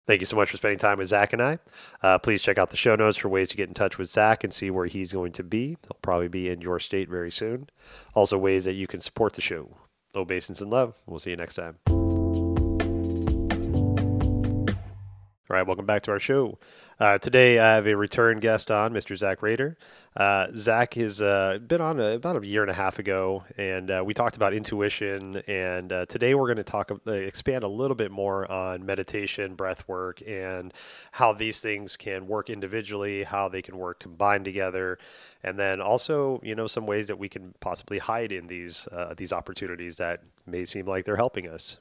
Thank you so much for spending time with Zach and I. Please check out the show notes for ways to get in touch with Zach and see where he's going to be. He'll probably be in your state very soon. Also, ways that you can support the show. Obeisance and love. We'll see you next time. All right, welcome back to our show. Today, I have a return guest on, Mr. Zach Rader. Zach has been on about a year and a half ago, and we talked about intuition. And today, we're going to expand a little bit more on meditation, breath work, and how these things can work individually, how they can work combined together, and then also, some ways that we can possibly hide in these opportunities that may seem like they're helping us.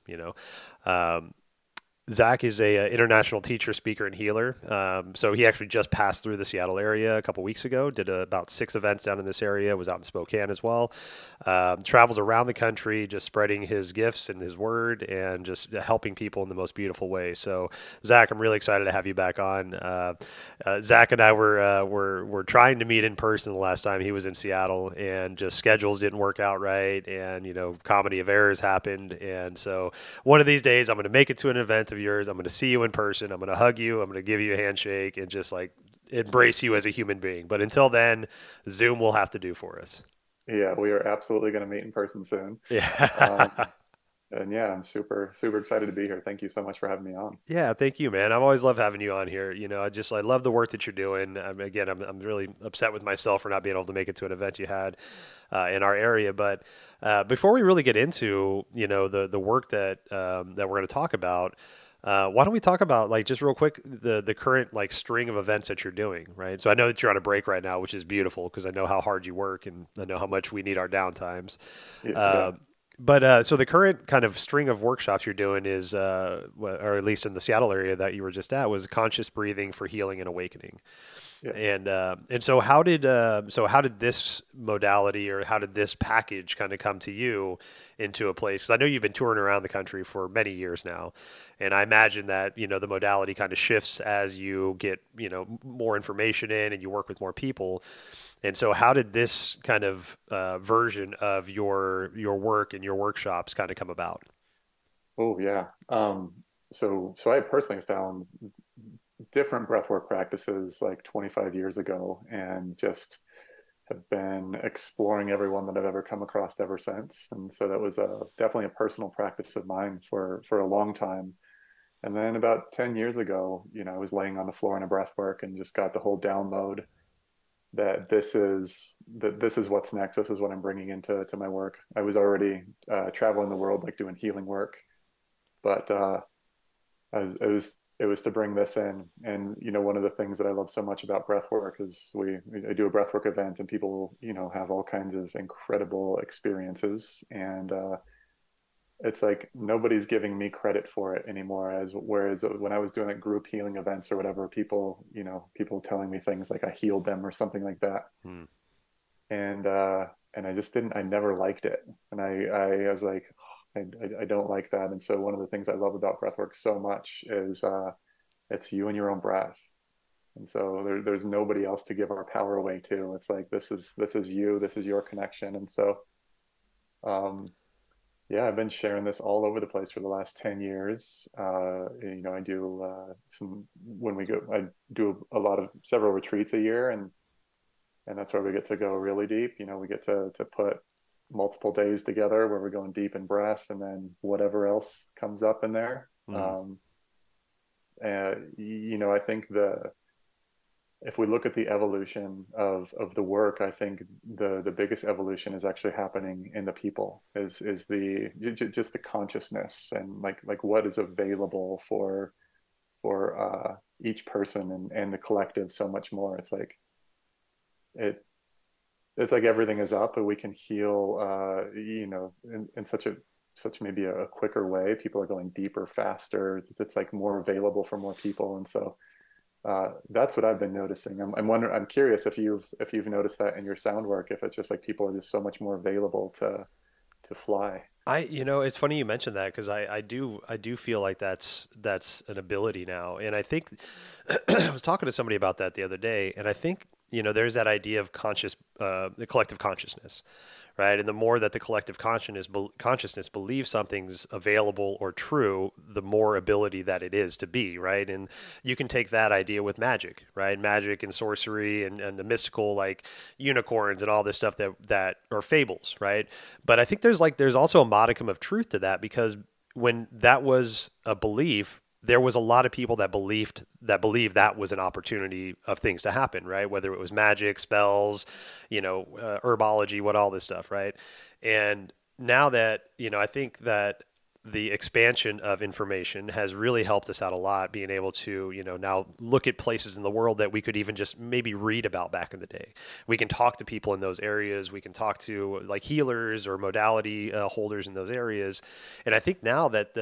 Zach is a international teacher, speaker, and healer. So he actually just passed through the Seattle area a couple weeks ago. Did about 6 events down in this area. Was out in Spokane as well. Travels around the country, just spreading his gifts and his word, and just helping people in the most beautiful way. So, Zach, I'm really excited to have you back on. Zach and I were trying to meet in person the last time he was in Seattle, and just schedules didn't work out right, and comedy of errors happened, and so one of these days I'm going to make it to an event of yours. I'm going to see you in person. I'm going to hug you. I'm going to give you a handshake and just like embrace you as a human being. But until then, Zoom will have to do for us. Yeah, we are absolutely going to meet in person soon. Um, Yeah. and yeah, I'm super excited to be here. Thank you so much for having me on. Yeah, thank you, man. I've always loved having you on here. I love the work that you're doing. I'm really upset with myself for not being able to make it to an event you had in our area. But before we really get into the work that we're going to talk about, why don't we talk about like just real quick the current like string of events that you're doing, right? So I know that you're on a break right now, which is beautiful because I know how hard you work and I know how much we need our downtimes. Yeah. Uh, so the current kind of string of workshops you're doing is, or at least in the Seattle area that you were just at, was conscious breathing for healing and awakening. Yeah. And so how did this modality or how did this package kind of come to you into a place? Because I know you've been touring around the country for many years now, and I imagine that the modality kind of shifts as you get more information in and you work with more people. And so, how did this kind of version of your work and your workshops kind of come about? Oh, yeah. So I personally found different breathwork practices like 25 years ago and just have been exploring every one that I've ever come across ever since. And so that was definitely a personal practice of mine for a long time. And then about 10 years ago, I was laying on the floor in a breathwork and just got the whole download that this is what's next. This is what I'm bringing into my work. I was already traveling the world, like doing healing work, but it was to bring this in. And one of the things that I love so much about breath work is I do a breathwork event, and people have all kinds of incredible experiences, and it's like nobody's giving me credit for it anymore. As whereas when I was doing like group healing events or whatever, people telling me things like I healed them or something like that, Hmm. and I just didn't. I never liked it, and I was like, I don't like that. And so one of the things I love about breathwork so much is it's you and your own breath. And so there's nobody else to give our power away to. It's like this is you, this is your connection. And so um, yeah, I've been sharing this all over the place for the last 10 years. I do some when we go, I do a lot of several retreats a year, and that's where we get to go really deep. We get to put multiple days together where we're going deep in breath, and then whatever else comes up in there. Hmm. I think the if we look at the evolution of the work, I think the biggest evolution is actually happening in the people. Is the just the consciousness and like what is available for each person and the collective so much more. It it's like everything is up, and we can heal. In such maybe a quicker way. People are going deeper, faster. It's like more available for more people, and so that's what I've been noticing. I'm wondering. I'm curious if you've noticed that in your sound work. If it's just like people are just so much more available to fly. It's funny you mentioned that because I do feel like that's an ability now, and I think I was talking to somebody about that the other day, and I think there's that idea of the collective consciousness, right? And the more that the collective consciousness believes something's available or true, the more ability that it is to be, right? And you can take that idea with magic, right? Magic and sorcery and the mystical, like unicorns and all this stuff that are fables, right? But I think there's also a modicum of truth to that, because when that was a belief, there was a lot of people that believed that was an opportunity of things to happen, right? Whether it was magic, spells, herbology, what all this stuff, right? And now that I think that the expansion of information has really helped us out a lot, being able to now look at places in the world that we could even just maybe read about back in the day. We can talk to people in those areas. We can talk to like healers or modality holders in those areas. And I think now that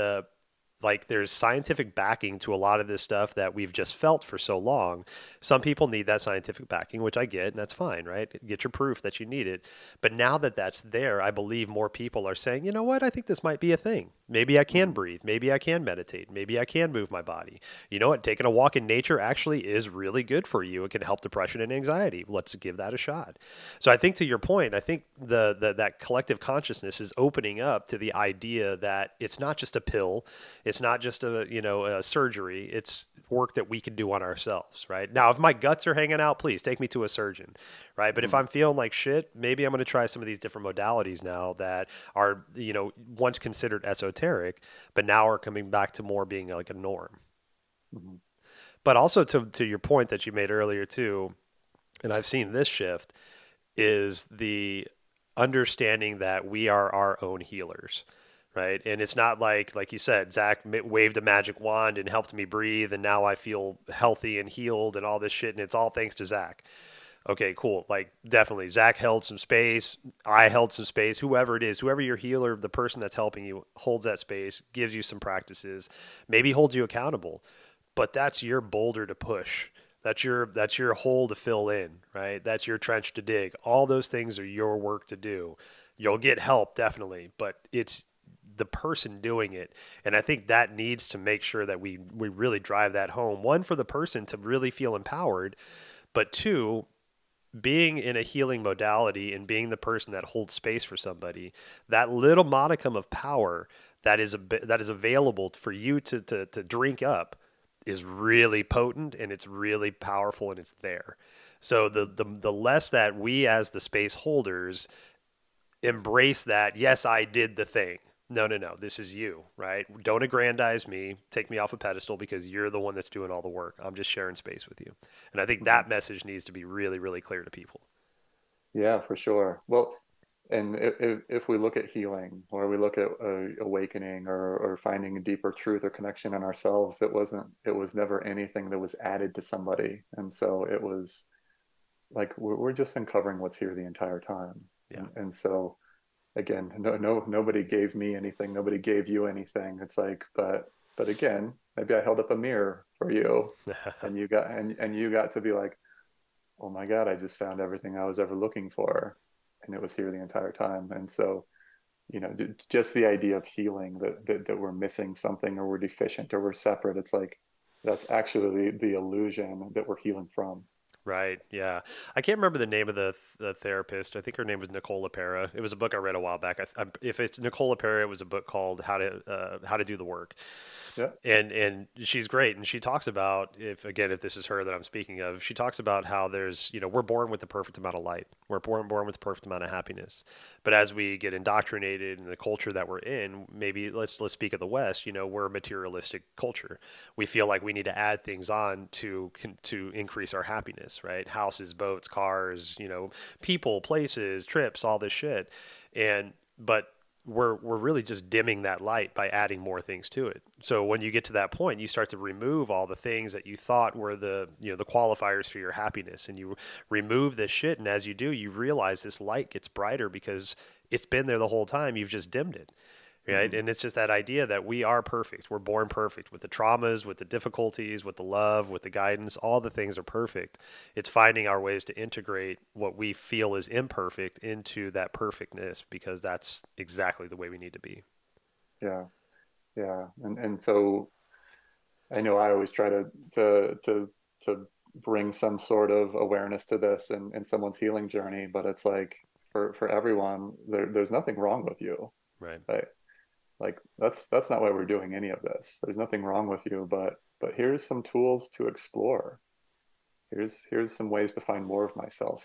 there's scientific backing to a lot of this stuff that we've just felt for so long. Some people need that scientific backing, which I get, and that's fine, right? Get your proof that you need it. But now that that's there, I believe more people are saying, you know what, I think this might be a thing. Maybe I can Mhm. breathe. Maybe I can meditate. Maybe I can move my body. You know what? Taking a walk in nature actually is really good for you. It can help depression and anxiety. Let's give that a shot. So I think, to your point, I think that collective consciousness is opening up to the idea that it's not just a pill, it's not just a surgery. It's work that we can do on ourselves, right? Now, if my guts are hanging out, please take me to a surgeon, right? But if Mhm. I'm feeling like shit, maybe I'm going to try some of these different modalities now that are once considered esoteric, but now are coming back to more being like a norm. Mhm. But also, to your point that you made earlier too, and I've seen this shift, is the understanding that we are our own healers, right? And it's not like you said, Zach waved a magic wand and helped me breathe, and now I feel healthy and healed and all this shit, and it's all thanks to Zach. Okay, cool. Like, definitely, Zach held some space. I held some space. Whoever it is, whoever your healer, the person that's helping you, holds that space, gives you some practices, maybe holds you accountable. But that's your boulder to push. That's your hole to fill in, right? That's your trench to dig. All those things are your work to do. You'll get help, definitely, but it's the person doing it. And I think that needs to make sure that we really drive that home. One, for the person to really feel empowered, but two, being in a healing modality and being the person that holds space for somebody, that little modicum of power that is available for you to drink up is really potent, and it's really powerful, and it's there. So the less that we as the space holders embrace that, yes, I did the thing. No, no, no. This is you, right? Don't aggrandize me. Take me off a pedestal because you're the one that's doing all the work. I'm just sharing space with you. And I think Mhm. that message needs to be really, really clear to people. Yeah, for sure. Well, and if we look at healing, or we look at awakening, or finding a deeper truth or connection in ourselves, it was never anything that was added to somebody. And so it was like we're just uncovering what's here the entire time. Yeah. And so again, nobody gave me anything, nobody gave you anything. It's like, but again, maybe I held up a mirror for you, and you got to be like, oh my God, I just found everything I was ever looking for. And it was here the entire time. And so, just the idea of healing, that we're missing something, or we're deficient, or we're separate. It's like, that's actually the illusion that we're healing from. Right. Yeah. I can't remember the name of the therapist. I think her name was Nicole LePera. It was a book I read a while back. If it's Nicole LePera, it was a book called How to Do the Work. Yeah. And she's great, and she talks about, if this is her that I'm speaking of, she talks about how there's we're born with the perfect amount of light, we're born with the perfect amount of happiness, but as we get indoctrinated in the culture that we're in, maybe let's speak of the West, we're a materialistic culture. We feel like we need to add things on to increase our happiness, right? Houses, boats, cars, people, places, trips, all this shit. And but we're really just dimming that light by adding more things to it. So when you get to that point, you start to remove all the things that you thought were the qualifiers for your happiness, and you remove this shit. And as you do, you realize this light gets brighter because it's been there the whole time. You've just dimmed it. Right. Hmm. And it's just that idea that we are perfect. We're born perfect, with the traumas, with the difficulties, with the love, with the guidance. All the things are perfect. It's finding our ways to integrate what we feel is imperfect into that perfectness, because that's exactly the way we need to be. Yeah. Yeah. And so I know I always try to bring some sort of awareness to this in someone's healing journey, but it's like for everyone, there's nothing wrong with you. Right. Right? Like that's not why we're doing any of this. There's nothing wrong with you, but here's some tools to explore. Here's some ways to find more of myself.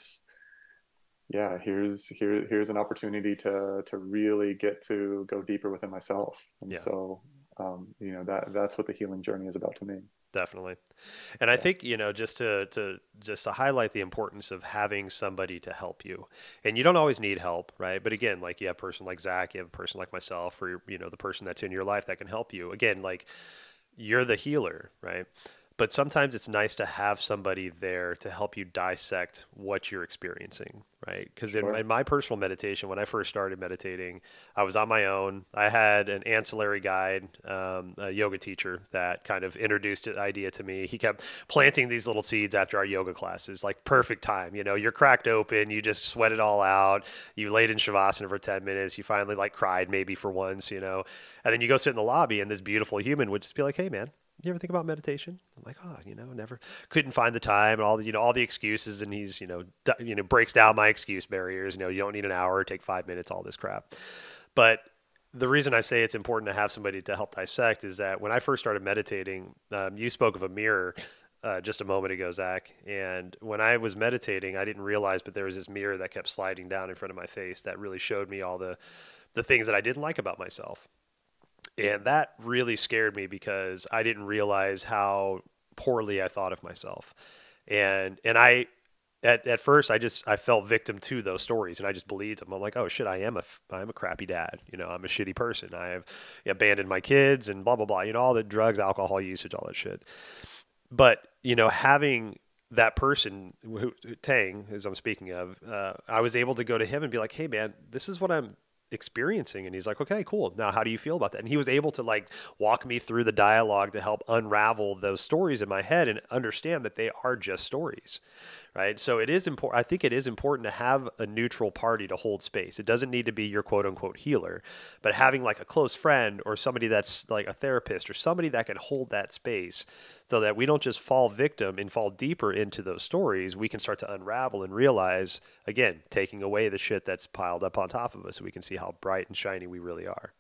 Here's an opportunity to really get to go deeper within myself. And Yeah. so that's what the healing journey is about to me. Definitely. And I Yeah, think, just to highlight the importance of having somebody to help you. And you don't always need help, right? But again, like you have a person like Zach, you have a person like myself, or the person that's in your life that can help you. Again, like you're the healer, right? But sometimes it's nice to have somebody there to help you dissect what you're experiencing, right? Because in sure. my personal meditation, when I first started meditating, I was on my own. I had an ancillary guide, a yoga teacher that kind of introduced the idea to me. He kept planting these little seeds after our yoga classes, like perfect time. You're cracked open, you just sweat it all out. You laid in shavasana for 10 minutes. You finally like cried maybe for once. And then you go sit in the lobby, and this beautiful human would just be like, "Hey, man, you ever think about meditation?" I'm like, "Oh, never couldn't find the time and all the excuses." And he's, breaks down my excuse barriers. You don't need an hour, take 5 minutes, all this crap. But the reason I say it's important to have somebody to help dissect is that when I first started meditating, you spoke of a mirror just a moment ago, Zach. And when I was meditating, I didn't realize, but there was this mirror that kept sliding down in front of my face that really showed me all the things that I didn't like about myself. And that really scared me because I didn't realize how poorly I thought of myself. And at first I felt victim to those stories, and I just believed them. I'm like, "Oh shit, I'm a crappy dad. I'm a shitty person. I have abandoned my kids and blah blah blah. All the drugs, alcohol usage, all that shit." But having that person Tang, as I'm speaking of, I was able to go to him and be like, "Hey man, this is what I'm experiencing." And he's like, "Okay, cool, now how do you feel about that?" And he was able to like walk me through the dialogue to help unravel those stories in my head and understand that they are just stories, right? So it is important. I think it is important to have a neutral party to hold space. It doesn't need to be your quote unquote healer, but having like a close friend or somebody that's like a therapist or somebody that can hold that space so that we don't just fall victim and fall deeper into those stories. We can start to unravel and realize, again, taking away the shit that's piled up on top of us so we can see how bright and shiny we really are.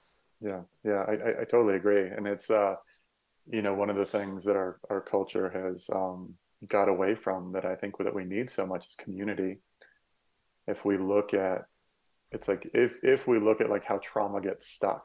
I totally agree. And it's one of the things that our culture has got away from that I think that we need so much is community. If we look at it's like if we look at like how trauma gets stuck,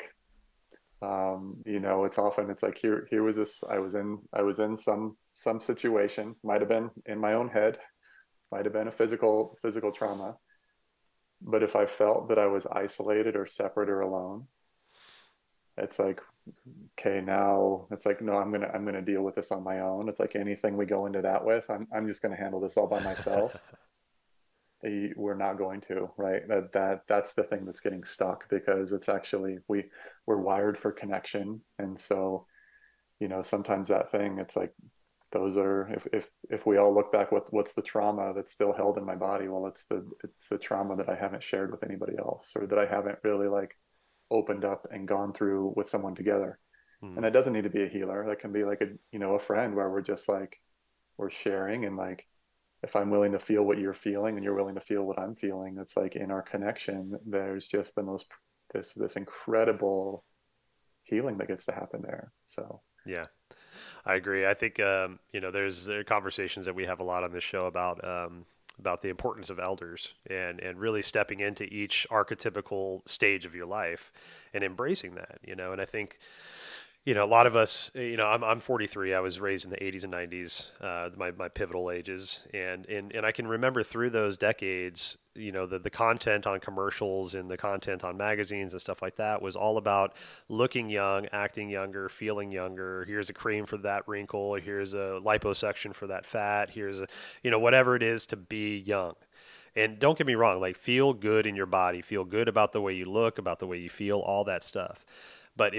it's like here was this I was in some situation, might have been in my own head, might have been a physical trauma, but if I felt that I was isolated or separate or alone, it's like, okay, now it's like, no, I'm gonna deal with this on my own. It's like anything we go into that with, I'm just gonna handle this all by myself. We're not going to, right? That's the thing that's getting stuck because it's actually we're wired for connection. And so, sometimes that thing, it's like those are if we all look back, what's the trauma that's still held in my body? Well, it's the trauma that I haven't shared with anybody else, or that I haven't really like opened up and gone through with someone together. And Hmm. that doesn't need to be a healer. That can be like a friend where we're just like we're sharing, and like if I'm willing to feel what you're feeling and you're willing to feel what I'm feeling, it's like in our connection, there's just the most this incredible healing that gets to happen there. So Yeah, I agree. I think there are conversations that we have a lot on this show about the importance of elders and really stepping into each archetypical stage of your life and embracing that. And I think a lot of us, I'm 43. I was raised in the 80s and 90s, my pivotal ages. And I can remember through those decades, the content on commercials and the content on magazines and stuff like that was all about looking young, acting younger, feeling younger. Here's a cream for that wrinkle. Here's a liposuction for that fat. Here's whatever it is to be young. And don't get me wrong, like feel good in your body, feel good about the way you look, about the way you feel, all that stuff. But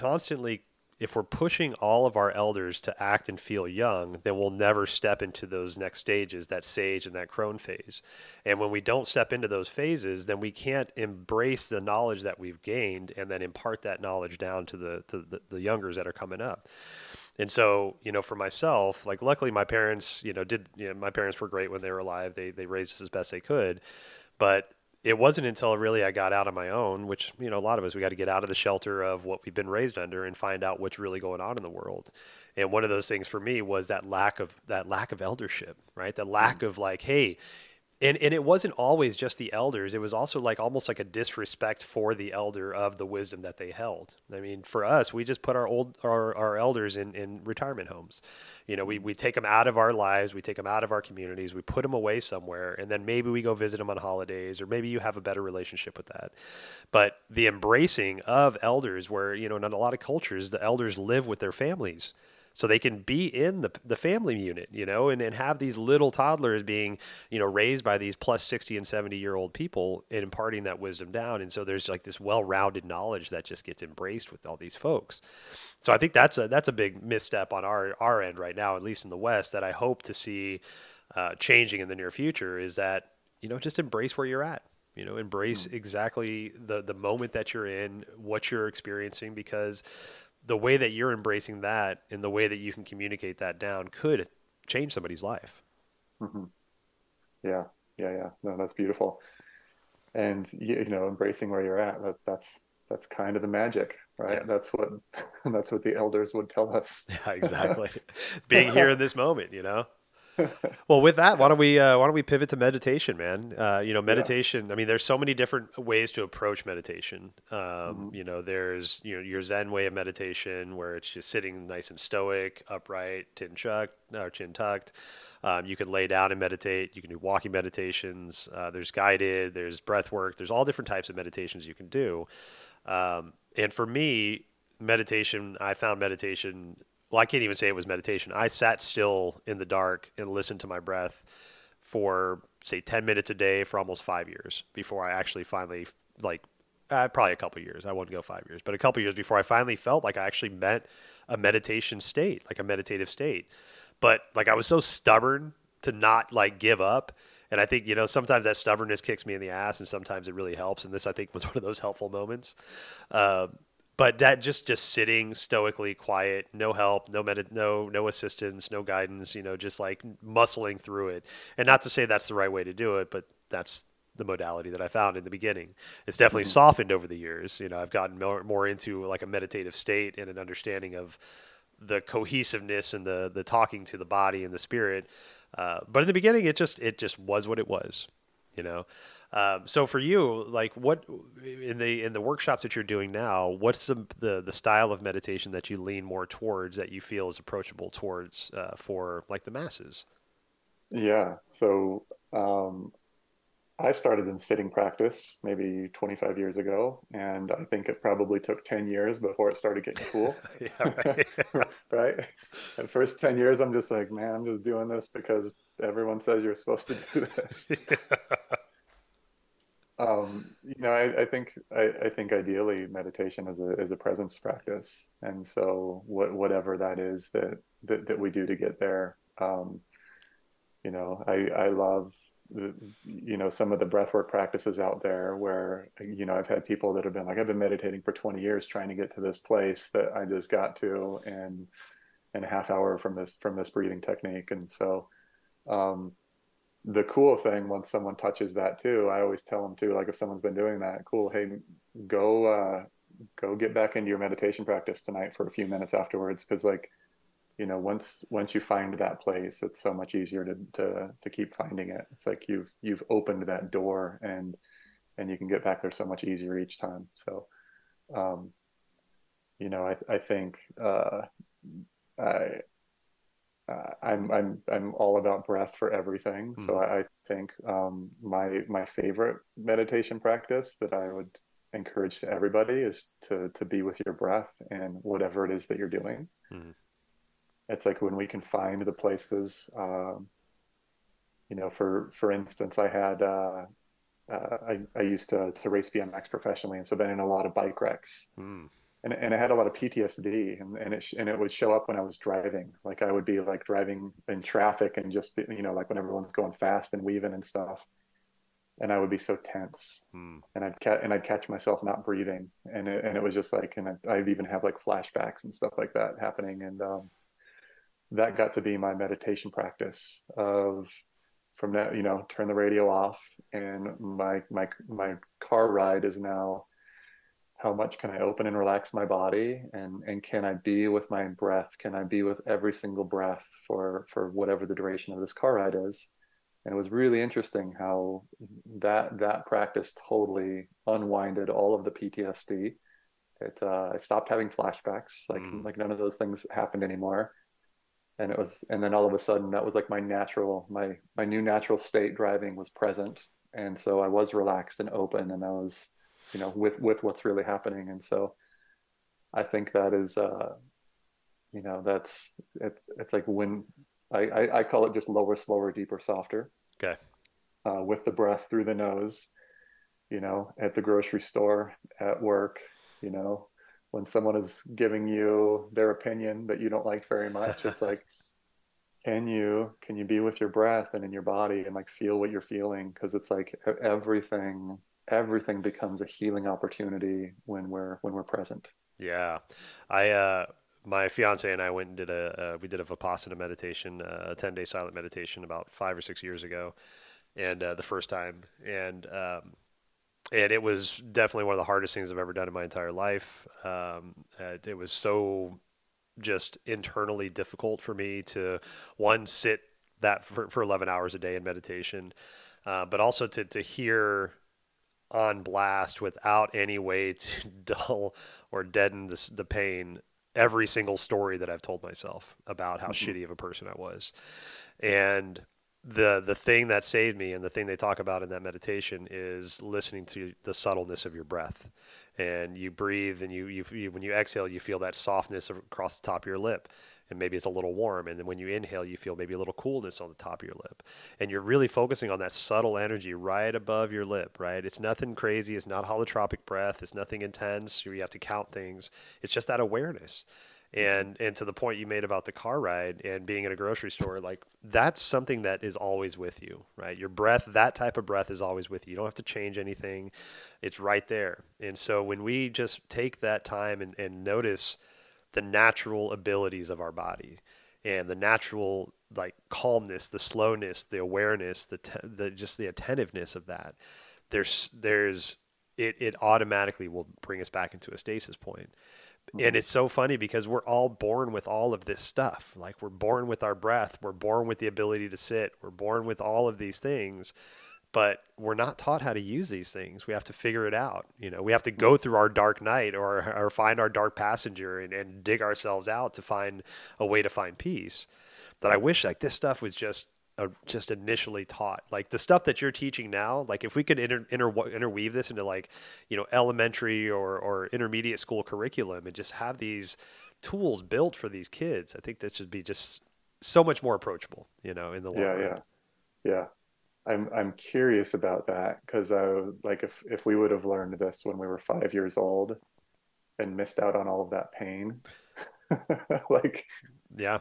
if we're pushing all of our elders to act and feel young, then we'll never step into those next stages, that sage and that crone phase. And when we don't step into those phases, then we can't embrace the knowledge that we've gained and then impart that knowledge down to the youngers that are coming up. And so, for myself, like luckily my parents, my parents were great when they were alive. They raised us as best they could. But it wasn't until really I got out on my own, which, a lot of us, we got to get out of the shelter of what we've been raised under and find out what's really going on in the world. And one of those things for me was that lack of eldership, right? The lack Mm. of like, hey, and it wasn't always just the elders. It was also like almost like a disrespect for the elder of the wisdom that they held. I mean, for us, we just put our elders in retirement homes. Mm. We take them out of our lives, we take them out of our communities, we put them away somewhere, and then maybe we go visit them on holidays, or maybe you have a better relationship with that. But the embracing of elders, where in a lot of cultures, the elders live with their families, so they can be in the family unit, and have these little toddlers being, raised by these plus 60 and 70-year-old people and imparting that wisdom down. And so there's like this well-rounded knowledge that just gets embraced with all these folks. So I think that's a big misstep on our end right now, at least in the West, that I hope to see changing in the near future is that, just embrace where you're at. Embrace Mm. exactly the moment that you're in, what you're experiencing, because the way that you're embracing that and the way that you can communicate that down could change somebody's life. Mhm. Yeah, yeah. No, that's beautiful. And embracing where you're at, that's kind of the magic, Yeah, right? That's what that's what the elders would tell us. yeah, exactly. It's being here in this moment. Well, with that, why don't we pivot to meditation, man? Yeah. Meditation. I mean, there's so many different ways to approach meditation. Hmm. There's your Zen way of meditation, where it's just sitting nice and stoic, upright, chin tucked. You can lay down and meditate. You can do walking meditations. There's guided. There's breath work. There's all different types of meditations you can do. And for me, I found meditation. Well, I can't even say it was meditation. I sat still in the dark and listened to my breath for, say, 10 minutes a day for almost 5 years before I actually finally, like, probably a couple years. I wouldn't go 5 years, but a couple years before I finally felt like I actually met a meditation state, like a meditative state. But like I was so stubborn to not like give up. And I think, sometimes that stubbornness kicks me in the ass and sometimes it really helps. And this, I think, was one of those helpful moments. Um, but that just sitting stoically quiet, no help, no assistance, no guidance, just like muscling through it. And not to say that's the right way to do it, but that's the modality that I found in the beginning. It's definitely Hmm. softened over the years. I've gotten more into like a meditative state and an understanding of the cohesiveness and the talking to the body and the spirit. But in the beginning, it just was what it was, you know. So for you, like what in the workshops that you're doing now, what's the style of meditation that you lean more towards that you feel is approachable towards for like the masses? Yeah. So I started in sitting practice maybe 25 years ago, and I think it probably took 10 years before it started getting cool. Yeah, right. Right? The first 10 years, I'm just like, man, I'm just doing this because everyone says you're supposed to do this. I think ideally meditation is a presence practice, and so whatever that is that we do to get there. I love some of the breathwork practices out there where I've had people that have been like, I've been meditating for 20 years trying to get to this place that I just got to in a half hour from this breathing technique. And so um, the cool thing, once someone touches that too, I always tell them too, like if someone's been doing that, cool, hey, go go get back into your meditation practice tonight for a few minutes afterwards, because like once you find that place, it's so much easier to keep finding it. It's like you've opened that door, and you can get back there so much easier each time. So um, I think I I'm all about breath for everything. So Mhm. I think my favorite meditation practice that I would encourage to everybody is to be with your breath and whatever it is that you're doing. Mhm. It's like when we can find the places, for instance, I used to race BMX professionally, and so been in a lot of bike wrecks, Mhm. and I had a lot of PTSD, and it would show up when I was driving. Like I would be like driving in traffic and just like when everyone's going fast and weaving and stuff, and I would be so tense, Mhm. and I'd catch myself not breathing, and it was just like, and I'd even have like flashbacks and stuff like that happening, and that got to be my meditation practice of from that, turn the radio off, and my car ride is now how much can I open and relax my body, and can I be with my breath? Can I be with every single breath for whatever the duration of this car ride is? And it was really interesting how that practice totally unwinded all of the PTSD. I stopped having flashbacks, Mm. like none of those things happened anymore. And then all of a sudden that was like my new natural state. Driving was present, and so I was relaxed and open, and I was, with what's really happening. And so I think that is, that's it's like when I call it just lower, slower, deeper, softer, Okay. with the breath through the nose, at the grocery store, at work, you know, when someone is giving you their opinion that you don't like very much, it's like, can you be with your breath and in your body and like feel what you're feeling? Because it's like everything becomes a healing opportunity when we're present. Yeah. I my fiance and I went and did we did a Vipassana meditation, a 10-day silent meditation about 5 or 6 years ago, and the first time, and it was definitely one of the hardest things I've ever done in my entire life. It was so just internally difficult for me to one sit that for 11 hours a day in meditation, but also to hear on blast without any way to dull or deaden the pain every single story that I've told myself about how Mm-hmm. shitty of a person I was. And the thing that saved me and the thing they talk about in that meditation is listening to the subtleness of your breath. And you breathe, and you when you exhale, you feel that softness across the top of your lip, and maybe it's a little warm. And then when you inhale, you feel maybe a little coolness on the top of your lip. And you're really focusing on that subtle energy right above your lip, right? It's nothing crazy. It's not holotropic breath. It's nothing intense. You have to count things. It's just that awareness. Mm-hmm. And to the point you made about the car ride and being in a grocery store, like that's something that is always with you, right? Your breath, that type of breath is always with you. You don't have to change anything. It's right there. And so when we just take that time and notice the natural abilities of our body and the natural like calmness, the slowness, the awareness, the just the attentiveness of that, there's it automatically will bring us back into a stasis point. And Mm-hmm. it's so funny because we're all born with all of this stuff. Like we're born with our breath, we're born with the ability to sit, we're born with all of these things, but we're not taught how to use these things. We have to figure it out. We have to go through our dark night or find our dark passenger and dig ourselves out to find a way to find peace. That I wish like this stuff was just initially taught. Like the stuff that you're teaching now, like if we could interweave this into like, elementary or intermediate school curriculum and just have these tools built for these kids, I think this would be just so much more approachable, in the long Yeah, run. yeah, yeah. I'm curious about that because like if we would have learned this when we were 5 years old and missed out on all of that pain, like Yeah.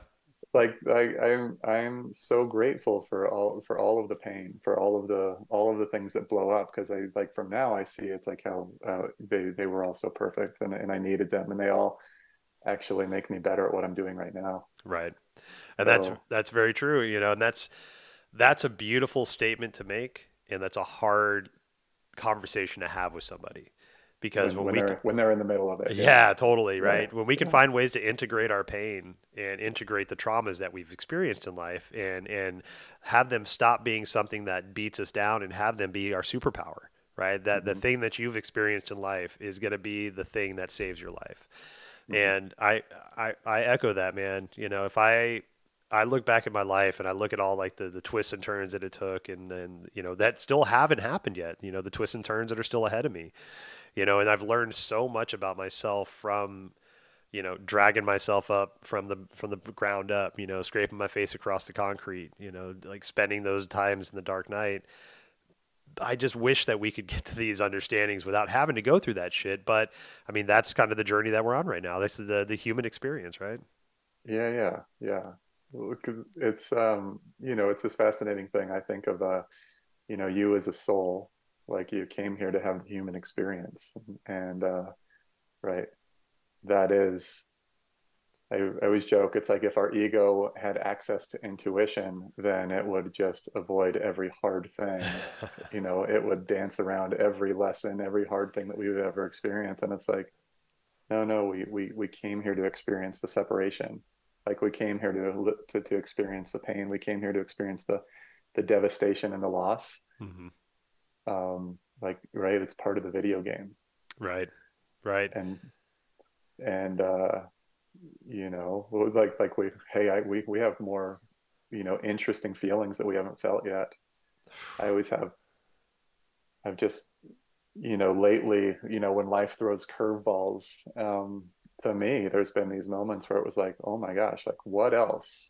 I'm so grateful for all of the pain, for all of the things that blow up, because I like from now I see it's like how they were all so perfect, and I needed them, and they all actually make me better at what I'm doing right now. Right. And that's So that's very true, and that's a beautiful statement to make, and that's a hard conversation to have with somebody because when when they're in the middle of it, yeah, yeah, totally, yeah, right? When we can yeah. find ways to integrate our pain and integrate the traumas that we've experienced in life and have them stop being something that beats us down and have them be our superpower, right? That the Hmm. thing that you've experienced in life is going to be the thing that saves your life. Hmm. And I echo that, man. If I look back at my life and I look at all like the twists and turns that it took and that still haven't happened yet, the twists and turns that are still ahead of me, and I've learned so much about myself from, dragging myself up from the ground up, scraping my face across the concrete, like spending those times in the dark night. I just wish that we could get to these understandings without having to go through that shit. But I mean, that's kind of the journey that we're on right now. This is the human experience, right? Yeah, yeah, yeah. Well, 'cause it's this fascinating thing. I think of you as a soul, like you came here to have the human experience, and right, that is I always joke, it's like if our ego had access to intuition, then it would just avoid every hard thing. It would dance around every lesson, every hard thing that we would ever experience. And it's like, no, no, we came here to experience the separation. Like we came here to experience the pain. We came here to experience the devastation and the loss. Hmm. Like, right, it's part of the video game. Right. Right. And and like we have more, interesting feelings that we haven't felt yet. I always have. I've just, lately, when life throws curveballs, to me, there's been these moments where it was like, oh my gosh, like what else?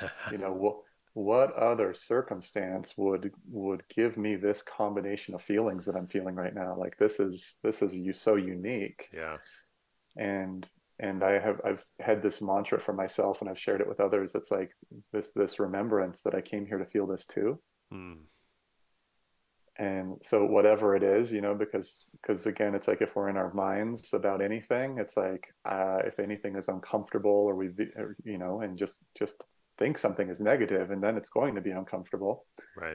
What other circumstance would give me this combination of feelings that I'm feeling right now? Like this is you so unique. Yeah. And I've had this mantra for myself and I've shared it with others. It's like this remembrance that I came here to feel this too. Mm. And so whatever it is, because again, it's like if we're in our minds about anything, it's like if anything is uncomfortable or and just think something is negative, and then it's going to be uncomfortable. Right.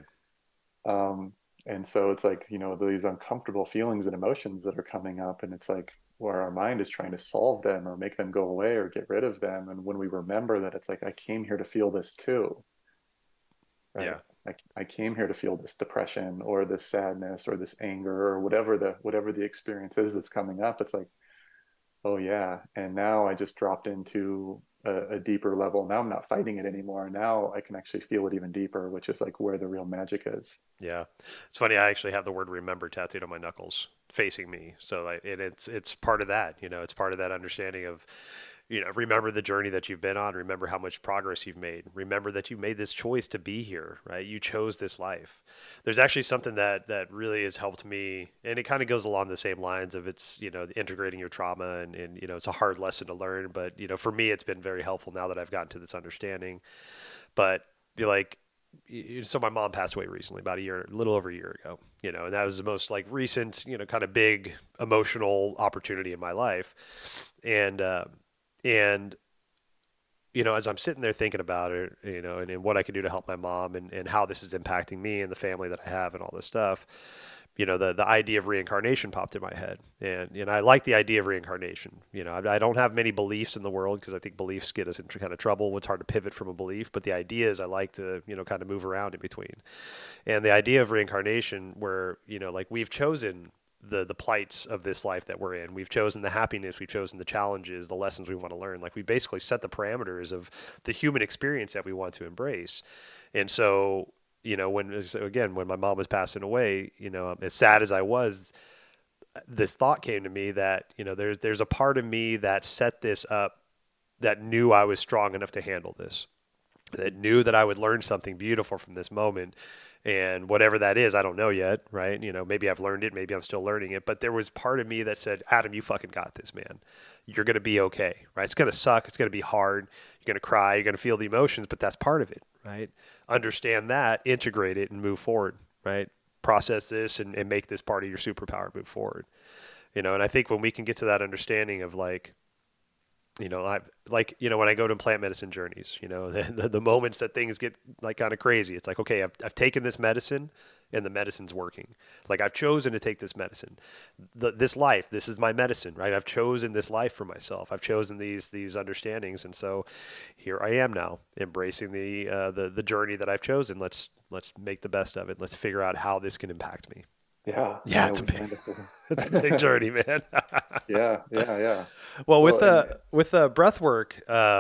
And so it's like, these uncomfortable feelings and emotions that are coming up, and it's like where our mind is trying to solve them or make them go away or get rid of them. And when we remember that, it's like, I came here to feel this too, right? Yeah. I came here to feel this depression or this sadness or this anger or whatever the experience is that's coming up. It's like, oh yeah. And now I just dropped into a deeper level. Now I'm not fighting it anymore. Now I can actually feel it even deeper, which is like where the real magic is. Yeah. It's funny. I actually have the word remember tattooed on my knuckles facing me. So like, and it's part of that, it's part of that understanding of, remember the journey that you've been on. Remember how much progress you've made. Remember that you made this choice to be here, right? You chose this life. There's actually something that really has helped me, and it kind of goes along the same lines of it's, integrating your trauma and it's a hard lesson to learn, but, for me, it's been very helpful now that I've gotten to this understanding. But be like, so my mom passed away recently, about a little over a year ago, and that was the most like recent, kind of big emotional opportunity in my life. And, and, as I'm sitting there thinking about it, and what I can do to help my mom and how this is impacting me and the family that I have and all this stuff, the idea of reincarnation popped in my head. And I like the idea of reincarnation. I don't have many beliefs in the world because I think beliefs get us into kind of trouble. It's hard to pivot from a belief, but the idea is I like to, kind of move around in between. And the idea of reincarnation where, like we've chosen the plights of this life that we're in. We've chosen the happiness, we've chosen the challenges, the lessons we want to learn. Like we basically set the parameters of the human experience that we want to embrace. And so, when my mom was passing away, as sad as I was, this thought came to me that, there's a part of me that set this up that knew I was strong enough to handle this, that knew that I would learn something beautiful from this moment. And whatever that is, I don't know yet, right? Maybe I've learned it, maybe I'm still learning it. But there was part of me that said, Adam, you fucking got this, man. You're going to be okay, right? It's going to suck. It's going to be hard. You're going to cry. You're going to feel the emotions, but that's part of it, right? Understand that, integrate it, and move forward, right? Process this and make this part of your superpower, move forward. And I think when we can get to that understanding of like, when I go to plant medicine journeys, the moments that things get like kind of crazy, it's like, okay, I've taken this medicine and the medicine's working. Like I've chosen to take this medicine, this life, this is my medicine, right? I've chosen this life for myself. I've chosen these understandings. And so here I am now embracing the journey that I've chosen. Let's make the best of it. Let's figure out how this can impact me. Yeah. Yeah. It's a big journey, man. Yeah. Well, with breath work,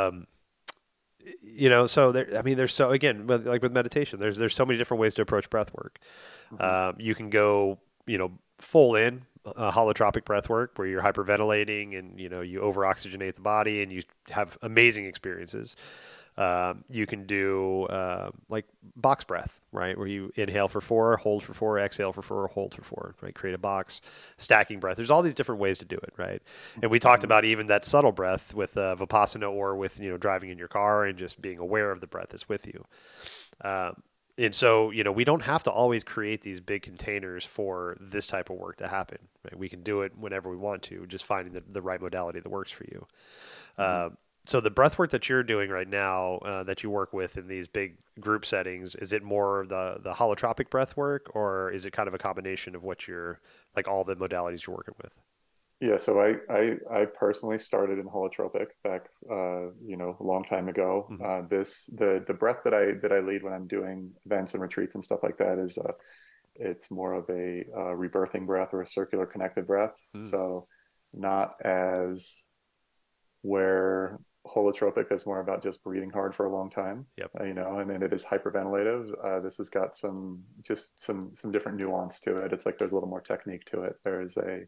so there's so, again, like with meditation, there's so many different ways to approach breath work. Mm-hmm. You can go, full in holotropic breath work where you're hyperventilating and, you over oxygenate the body and you have amazing experiences. You can do like box breath, right? Where you inhale for 4, hold for 4, exhale for 4, hold for 4, right? Create a box, stacking breath. There's all these different ways to do it, right? And we talked about even that subtle breath with Vipassana or with, driving in your car and just being aware of the breath that's with you. And so, we don't have to always create these big containers for this type of work to happen, right? We can do it whenever we want to, just finding the right modality that works for you. So the breath work that you're doing right now, that you work with in these big group settings, is it more the holotropic breath work, or is it kind of a combination of what you're like all the modalities you're working with? Yeah, so I personally started in holotropic back a long time ago. Hmm. The breath that I lead when I'm doing events and retreats and stuff like that is it's more of a rebirthing breath or a circular connected breath. Mm. So not as where holotropic is more about just breathing hard for a long time, Yep. and then it is hyperventilative. This has got some different nuance to it. It's like there's a little more technique to it. There's a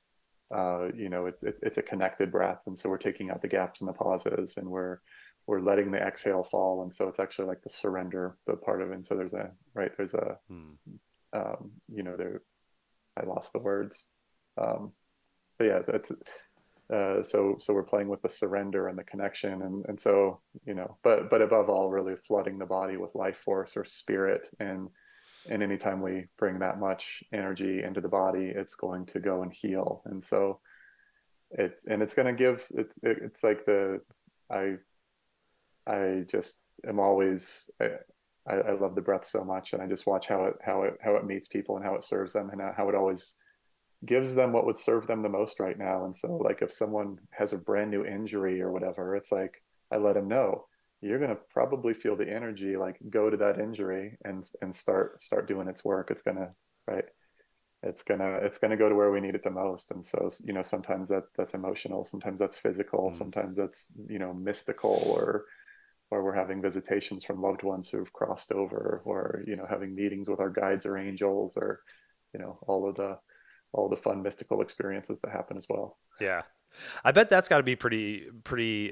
it's a connected breath, and so we're taking out the gaps and the pauses, and we're letting the exhale fall, and so it's actually like the surrender, the part of it. And so there's a Mm. there I lost the words, but yeah, that's so we're playing with the surrender and the connection, and so but above all, really flooding the body with life force or spirit, and anytime we bring that much energy into the body, it's going to go and heal. And so it's going to give it's like the I I just am always I love the breath so much, and I just watch how it meets people and how it serves them, and how it always gives them what would serve them the most right now. And so, like, if someone has a brand new injury or whatever, it's like I let them know you're going to probably feel the energy, like go to that injury and start doing its work. It's going to, right. It's going to go to where we need it the most. And so, sometimes that's emotional, sometimes that's physical, Mm. sometimes that's, mystical, or we're having visitations from loved ones who've crossed over, or, having meetings with our guides or angels, or, all the fun mystical experiences that happen as well. Yeah. I bet that's got to be pretty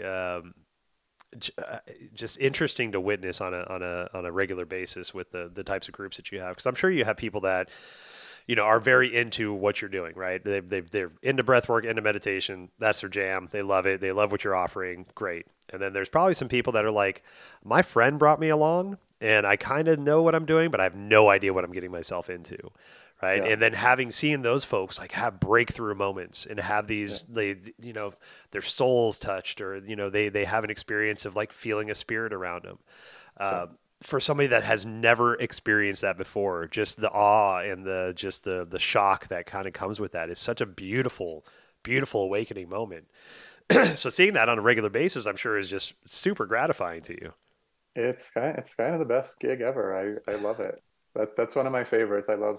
just interesting to witness on a regular basis with the types of groups that you have, because I'm sure you have people that are very into what you're doing, right? They're into breath work, into meditation. That's their jam. They love it. They love what you're offering. Great. And then there's probably some people that are like, my friend brought me along and I kind of know what I'm doing, but I have no idea what I'm getting myself into. Right. Yeah. And then having seen those folks like have breakthrough moments and have Yeah. these, their souls touched, or, they have an experience of like feeling a spirit around them. Yeah. For somebody that has never experienced that before, just the awe and the shock that kind of comes with that is such a beautiful awakening moment. So seeing that on a regular basis, I'm sure is just super gratifying to you. It's kind of the best gig ever. I love it. That's one of my favorites. I love,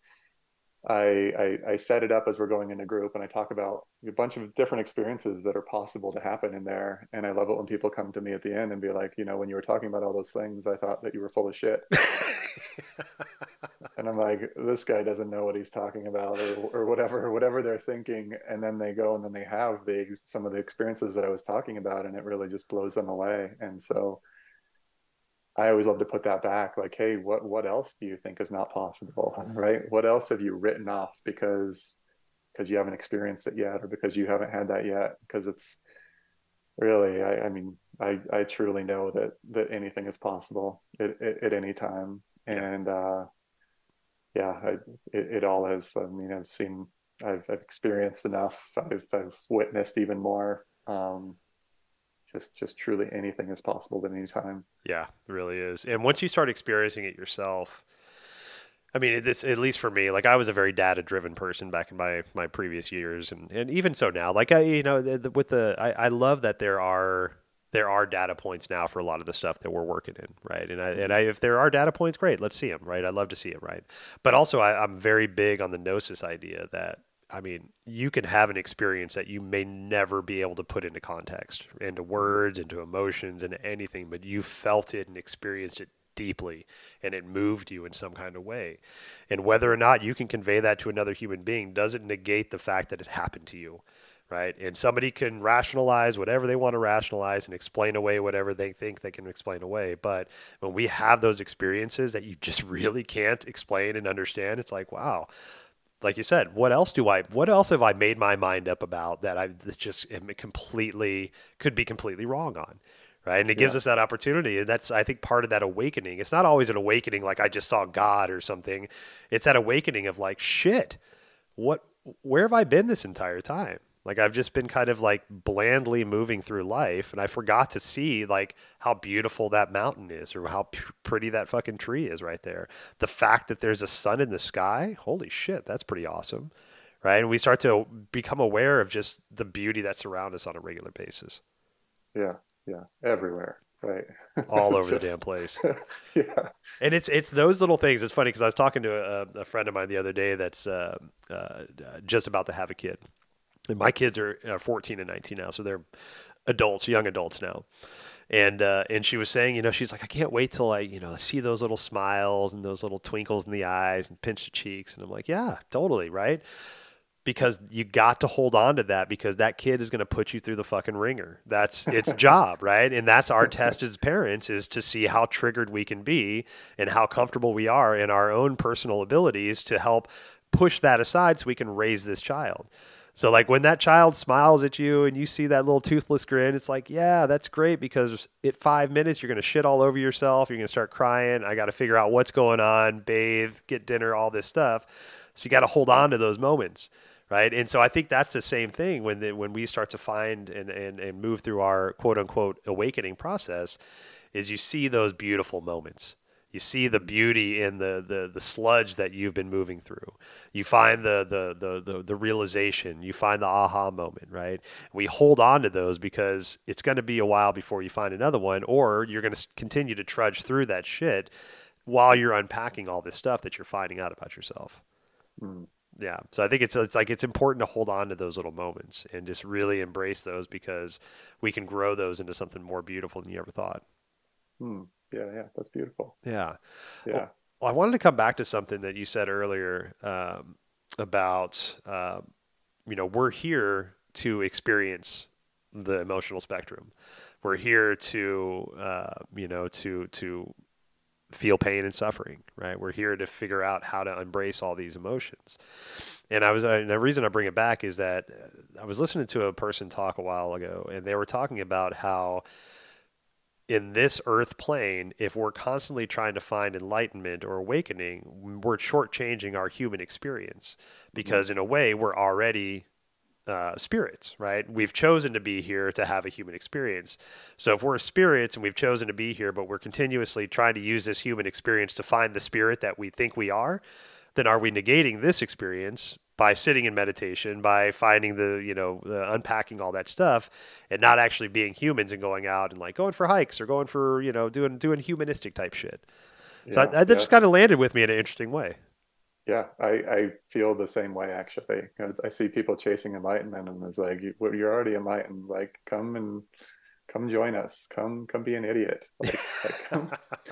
I set it up as we're going in a group, and I talk about a bunch of different experiences that are possible to happen in there. And I love it when people come to me at the end and be like, when you were talking about all those things, I thought that you were full of shit. And I'm like, this guy doesn't know what he's talking about, or whatever they're thinking. And then they go and then they have some of the experiences that I was talking about, and it really just blows them away. And so I always love to put that back, like, hey, what else do you think is not possible, right? What else have you written off because you haven't experienced it yet, or because you haven't had that yet? Because it's really, I mean, I truly know that anything is possible at any time, Yeah. and yeah, it all is. I mean, I've experienced enough. I've witnessed even more. Just truly anything is possible at any time. Yeah, it really is. And once you start experiencing it yourself, I mean, this at least for me, like I was a very data-driven person back in my previous years, and even so now, like I love that there are data points now for a lot of the stuff that we're working in, right? And I if there are data points, great, let's see them, right? I'd love to see it, right? But also, I'm very big on the gnosis idea that. I mean, you can have an experience that you may never be able to put into context, into words, into emotions, into anything, but you felt it and experienced it deeply and it moved you in some kind of way. And whether or not you can convey that to another human being doesn't negate the fact that it happened to you, right? And somebody can rationalize whatever they want to rationalize and explain away whatever they think they can explain away. But when we have those experiences that you just really can't explain and understand, it's like, wow, like you said, what else have I made my mind up about that I just am completely, could be completely wrong on? Right. And it gives Yeah. us that opportunity. And that's, I think, part of that awakening. It's not always an awakening like I just saw God or something. It's that awakening of like, shit, what, where have I been this entire time? Like I've just been kind of like blandly moving through life, and I forgot to see like how beautiful that mountain is, or how pretty that fucking tree is right there. The fact that there's a sun in the sky, holy shit, that's pretty awesome, right? And we start to become aware of just the beauty that surrounds us on a regular basis, Yeah, yeah, everywhere, right? all It's over the just, damn place. yeah. And it's those little things. It's funny because I was talking to a friend of mine the other day that's just about to have a kid. And my kids are 14 and 19 now, so they're adults, young adults now. And she was saying, she's like, I can't wait till I, see those little smiles and those little twinkles in the eyes and pinch the cheeks. And I'm like, yeah, totally, right? Because you got to hold on to that because that kid is going to put you through the fucking ringer. That's its job, right? And that's our test as parents is to see how triggered we can be and how comfortable we are in our own personal abilities to help push that aside so we can raise this child. So like when that child smiles at you and you see that little toothless grin, it's like, yeah, that's great because at 5 minutes you're going to shit all over yourself. You're going to start crying. I got to figure out what's going on, bathe, get dinner, all this stuff. So you got to hold on to those moments, right? And so I think that's the same thing when we start to find and move through our quote unquote awakening process is you see those beautiful moments. You see the beauty in the sludge that you've been moving through. You find the realization. You find the aha moment, right? We hold on to those because it's going to be a while before you find another one, or you're going to continue to trudge through that shit while you're unpacking all this stuff that you're finding out about yourself. Mm. Yeah. So I think it's like it's important to hold on to those little moments and just really embrace those because we can grow those into something more beautiful than you ever thought. Mm. Yeah, yeah, that's beautiful. Yeah. Yeah. Well, I wanted to come back to something that you said earlier about, we're here to experience the emotional spectrum. We're here to, to feel pain and suffering, right? We're here to figure out how to embrace all these emotions. And the reason I bring it back is that I was listening to a person talk a while ago, and they were talking about how in this earth plane, if we're constantly trying to find enlightenment or awakening, we're shortchanging our human experience Hmm. because, in a way, we're already spirits, right? We've chosen to be here to have a human experience. So, if we're spirits and we've chosen to be here, but we're continuously trying to use this human experience to find the spirit that we think we are, then are we negating this experience by sitting in meditation, by finding the unpacking all that stuff and not actually being humans and going out and like going for hikes or going for, doing humanistic type shit. So Yeah, that yeah, just kind of landed with me in an interesting way. yeah. I feel the same way actually. 'Cause I see people chasing enlightenment, and it's like, well, you're already enlightened. Like, come join us. Come be an idiot. Like come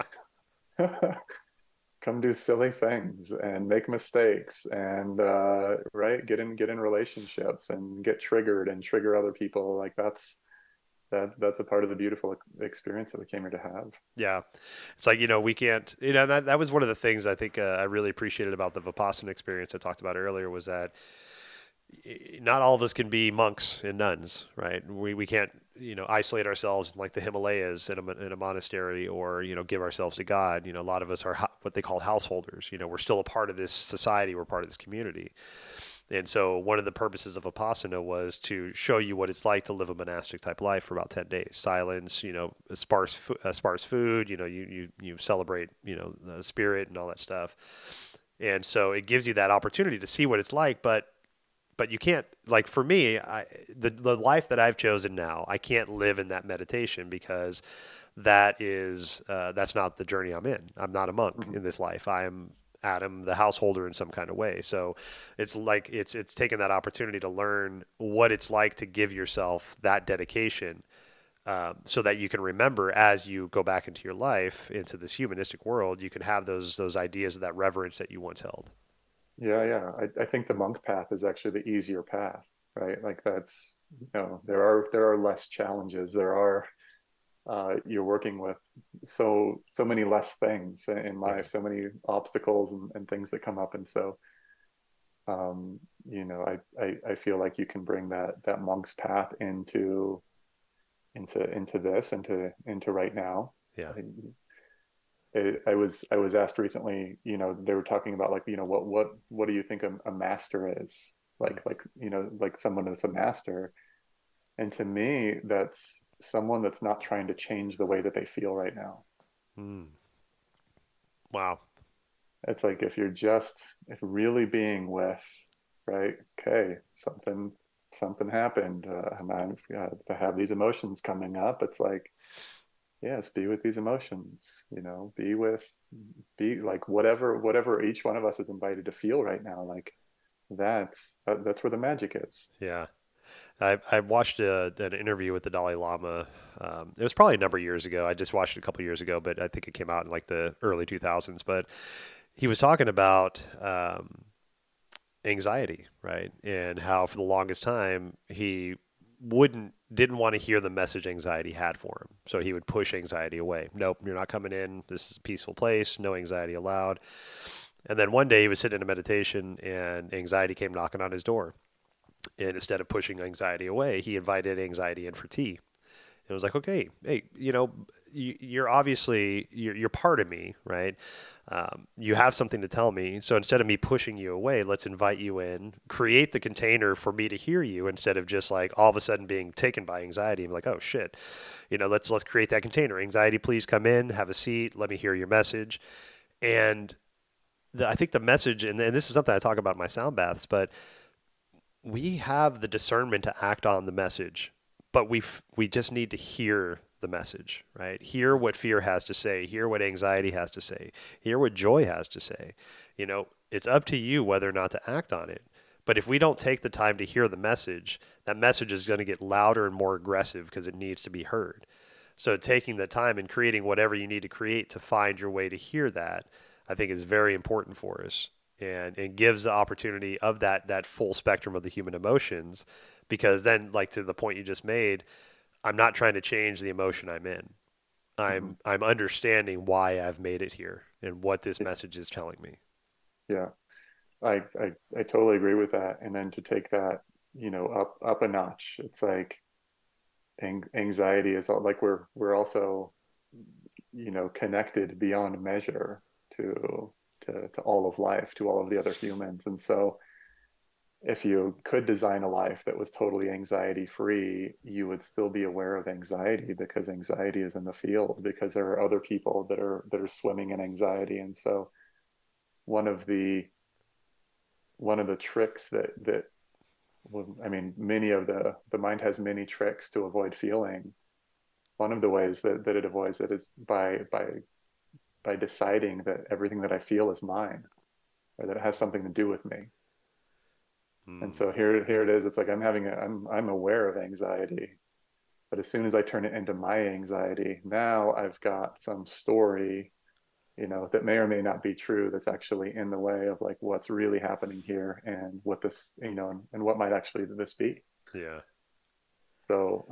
come do silly things and make mistakes and right, get in relationships and get triggered and trigger other people. Like that's a part of the beautiful experience that we came here to have. Yeah. It's like, we can't, that was one of the things I think I really appreciated about the Vipassana experience I talked about earlier was that not all of us can be monks and nuns, right? We can't, isolate ourselves in like the Himalayas in a monastery or, give ourselves to God. A lot of us are what they call householders. We're still a part of this society. We're part of this community. And so one of the purposes of Vipassana was to show you what it's like to live a monastic type life for about 10 days. Silence, sparse food, you celebrate, the spirit and all that stuff. And so it gives you that opportunity to see what it's like, but you can't, like, for me, the life that I've chosen now, I can't live in that meditation because that's not the journey I'm in. I'm not a monk Mhm. in this life. I am Adam, the householder, in some kind of way. So it's like it's taking that opportunity to learn what it's like to give yourself that dedication, so that you can remember as you go back into your life, into this humanistic world, you can have those ideas of that reverence that you once held. Yeah, yeah. I think the monk path is actually the easier path, right? Like that's, there are less challenges. There are you're working with so many less things in Yeah. life, so many obstacles and things that come up. And so I feel like you can bring that monk's path into this, into right now. Yeah. I was asked recently, they were talking about like, what do you think a master is? like someone that's a master. And to me, that's someone that's not trying to change the way that they feel right now. Mm. Wow. It's like if really being with, right? Okay, something happened. To have these emotions coming up. It's like, yes, be with these emotions. Be like whatever each one of us is invited to feel right now. Like that's where the magic is. Yeah. I watched an interview with the Dalai Lama. It was probably a number of years ago. I just watched it a couple of years ago, but I think it came out in like the early 2000s. But he was talking about anxiety, right? And how for the longest time he didn't want to hear the message anxiety had for him. So he would push anxiety away. Nope, you're not coming in. This is a peaceful place. No anxiety allowed. And then one day he was sitting in a meditation and anxiety came knocking on his door. And instead of pushing anxiety away, he invited anxiety in for tea. It was like, okay, hey, you're obviously you're part of me, right? You have something to tell me. So instead of me pushing you away, let's invite you in, create the container for me to hear you instead of just like all of a sudden being taken by anxiety and like, oh shit, let's create that container. Anxiety, please come in, have a seat, let me hear your message. And I think the message, and this is something I talk about in my sound baths, but we have the discernment to act on the message, but we just need to hear the message, right? Hear what fear has to say, hear what anxiety has to say, hear what joy has to say. It's up to you whether or not to act on it. But if we don't take the time to hear the message, that message is going to get louder and more aggressive because it needs to be heard. So taking the time and creating whatever you need to create to find your way to hear that, I think is very important for us and gives the opportunity of that full spectrum of the human emotions because then like to the point you just made, I'm not trying to change the emotion I'm in. Mm-hmm. I'm understanding why I've made it here and what this message is telling me. Yeah, I totally agree with that. And then to take that, up a notch, it's like anxiety is all like we're also, connected beyond measure to to all of life, to all of the other humans. And so if you could design a life that was totally anxiety free, you would still be aware of anxiety because anxiety is in the field because there are other people that are swimming in anxiety. And so one of the one of the tricks that well, I mean, many of the mind has many tricks to avoid feeling. One of the ways that it avoids it is by deciding that everything that I feel is mine or that it has something to do with me. And Mm, so here it is. It's like I'm aware of anxiety, but as soon as I turn it into my anxiety, now I've got some story, that may or may not be true that's actually in the way of like what's really happening here and what this, and what might actually this be. yeah. So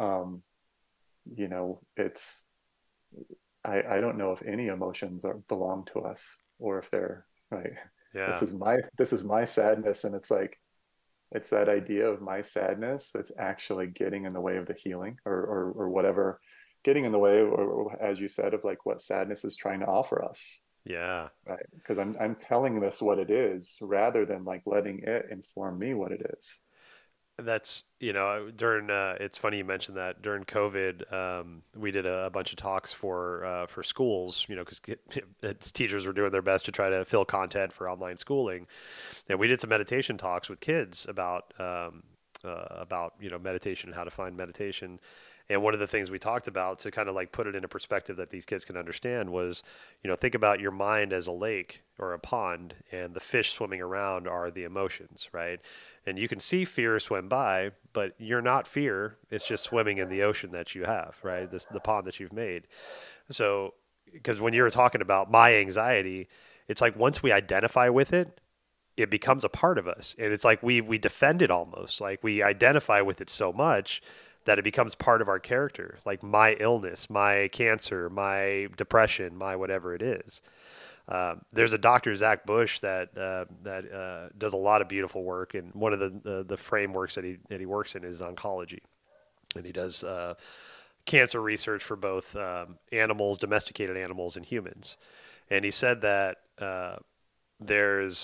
it's I don't know if any emotions belong to us or if they're right. This Yeah. is my sadness, and it's like it's that idea of my sadness that's actually getting in the way of the healing or whatever, getting in the way, or as you said, of like what sadness is trying to offer us. Yeah. Right. Because I'm telling this what it is rather than like letting it inform me what it is. That's, during, it's funny you mentioned that during COVID, we did a bunch of talks for schools, because teachers were doing their best to try to fill content for online schooling. And we did some meditation talks with kids about, meditation and how to find meditation. And one of the things we talked about to kind of like put it in a perspective that these kids can understand was, think about your mind as a lake or a pond, and the fish swimming around are the emotions, right? And you can see fear swim by, but you're not fear. It's just swimming in the ocean that you have, right? The pond that you've made. So, because when you were talking about my anxiety, it's like once we identify with it, it becomes a part of us, and it's like we defend it almost. Like we identify with it so much that it becomes part of our character. Like my illness, my cancer, my depression, my whatever it is. There's a Dr. Zach Bush that does a lot of beautiful work, and one of the frameworks that he works in is oncology, and he does cancer research for both animals, domesticated animals, and humans. And he said that there's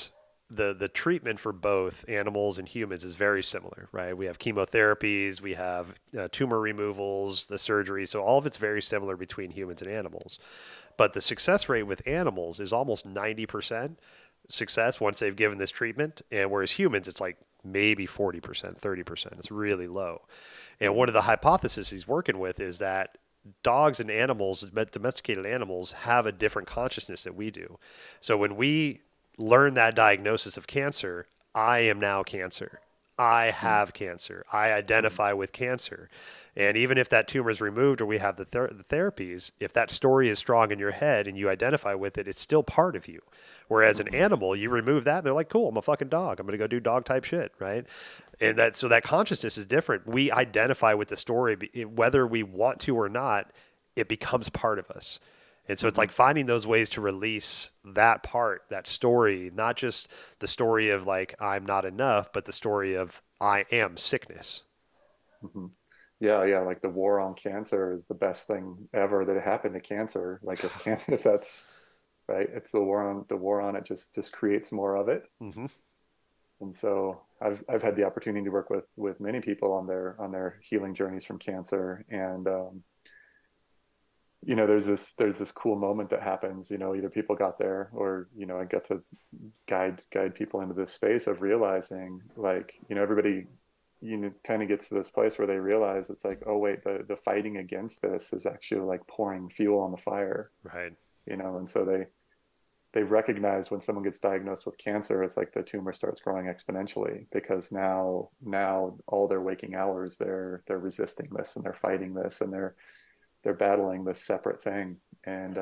the treatment for both animals and humans is very similar, right? We have chemotherapies, we have tumor removals, the surgery. So all of it's very similar between humans and animals. But the success rate with animals is almost 90% success once they've given this treatment. And whereas humans, it's like maybe 40%, 30%. It's really low. And one of the hypotheses he's working with is that dogs and animals, domesticated animals, have a different consciousness than we do. So when we learn that diagnosis of cancer, I am now cancer. I have cancer. I identify with cancer. And even if that tumor is removed or we have the therapies, if that story is strong in your head and you identify with it, it's still part of you. Whereas an animal, you remove that, and they're like, cool, I'm a fucking dog. I'm going to go do dog type shit, right? And that so that consciousness is different. We identify with the story, whether we want to or not. It becomes part of us. And so it's like finding those ways to release that part, that story, not just the story of like, I'm not enough, but the story of I am sickness. Hmm. Yeah, yeah. Like the war on cancer is the best thing ever that happened to cancer. Like if cancer, if that's right, it's the war on it just creates more of it. Hmm. And so I've had the opportunity to work with many people on their healing journeys from cancer, and you know, there's this cool moment that happens. You know, either people got there, or you know, I get to guide people into this space of realizing, like, you know, everybody, you know, kind of gets to this place where they realize it's like, oh wait, the fighting against this is actually like pouring fuel on the fire, Right. you know. And so they've recognized when someone gets diagnosed with cancer, it's like the tumor starts growing exponentially, because now all their waking hours they're resisting this and they're fighting this and they're battling this separate thing. And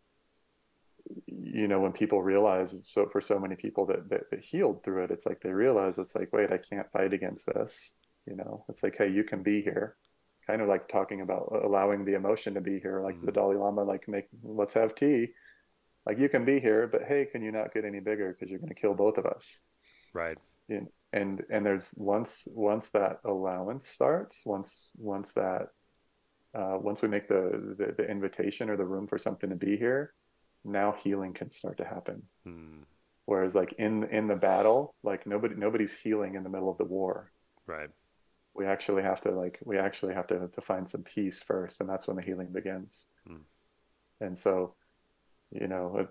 you know, when people realize, so for so many people that healed through it, it's like they realize, it's like, wait, I can't fight against this. You know, it's like, hey, you can be here. Kind of like talking about allowing the emotion to be here, like the Mm. Dalai Lama, like, make, let's have tea. Like, you can be here, but hey, can you not get any bigger, because you're going to kill both of us. Right. And there's once that allowance starts, once that once we make the invitation or the room for something to be here, now healing can start to happen. Mm. Whereas like in the battle, like nobody's healing in the middle of the war. Right. We actually have to find some peace first, and that's when the healing begins. Mm. And so, you know,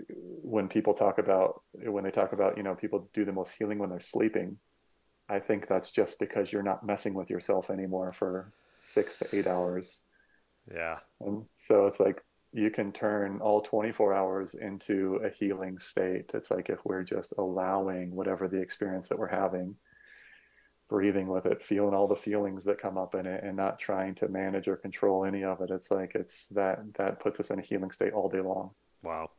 when they talk about, you know, people do the most healing when they're sleeping, I think that's just because you're not messing with yourself anymore for 6 to 8 hours. Yeah. And so it's like you can turn all 24 hours into a healing state. It's like if we're just allowing whatever the experience that we're having, breathing with it, feeling all the feelings that come up in it, and not trying to manage or control any of it. It's like that puts us in a healing state all day long. Wow.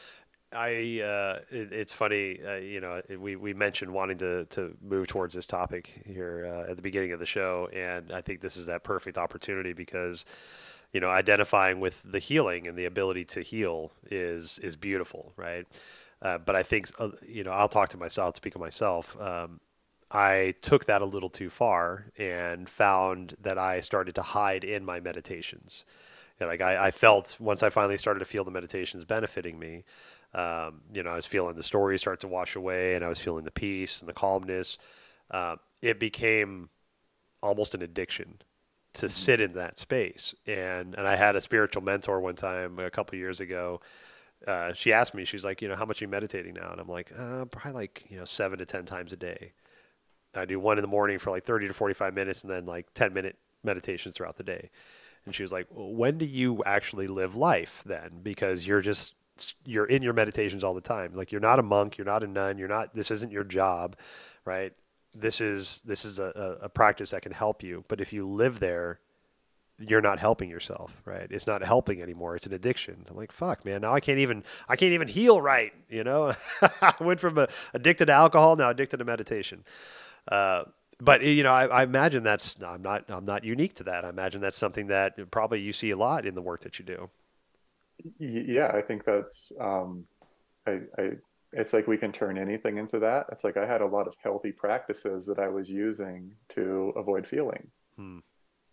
It's funny, you know, we mentioned wanting to move towards this topic here at the beginning of the show, and I think this is that perfect opportunity because, you know, identifying with the healing and the ability to heal is beautiful, right? But I think, you know, I'll talk to myself, speak of myself. I took that a little too far and found that I started to hide in my meditations. And like I felt once I finally started to feel the meditations benefiting me, you know, I was feeling the story start to wash away, and I was feeling the peace and the calmness. It became almost an addiction to Mm-hmm. sit in that space. And I had a spiritual mentor one time a couple years ago. She asked me, she's like, you know, how much are you meditating now? And I'm like, probably like, you know, 7 to 10 times a day. I do one in the morning for like 30 to 45 minutes and then like 10-minute meditations throughout the day. And she was like, well, when do you actually live life then? Because you're in your meditations all the time. Like you're not a monk, you're not a nun, this isn't your job, right? This is a practice that can help you. But if you live there, you're not helping yourself, right? It's not helping anymore. It's an addiction. I'm like, fuck, man. Now I can't even heal right. You know, I went from addicted to alcohol, now addicted to meditation. Uh, but you know, I imagine I'm not unique to that. I imagine that's something that probably you see a lot in the work that you do. Yeah, I think that's I it's like we can turn anything into that. It's like I had a lot of healthy practices that I was using to avoid feeling. Hmm.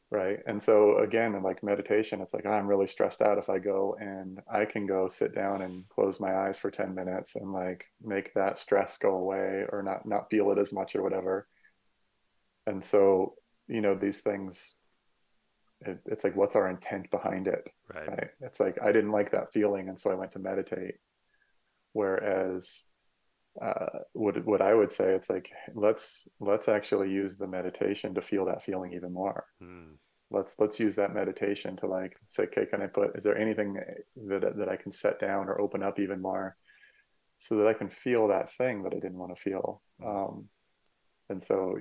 right? And so again, in like meditation, it's like, oh, I'm really stressed out if I go, and I can go sit down and close my eyes for 10 minutes and like make that stress go away or not feel it as much or whatever. And so, these things, it's like, what's our intent behind it, Right. right? It's like, I didn't like that feeling, and so I went to meditate. Whereas, what I would say, it's like, let's actually use the meditation to feel that feeling even more. Mm. Let's use that meditation to like say, okay, is there anything that I can set down or open up even more so that I can feel that thing that I didn't want to feel. Mm. And so,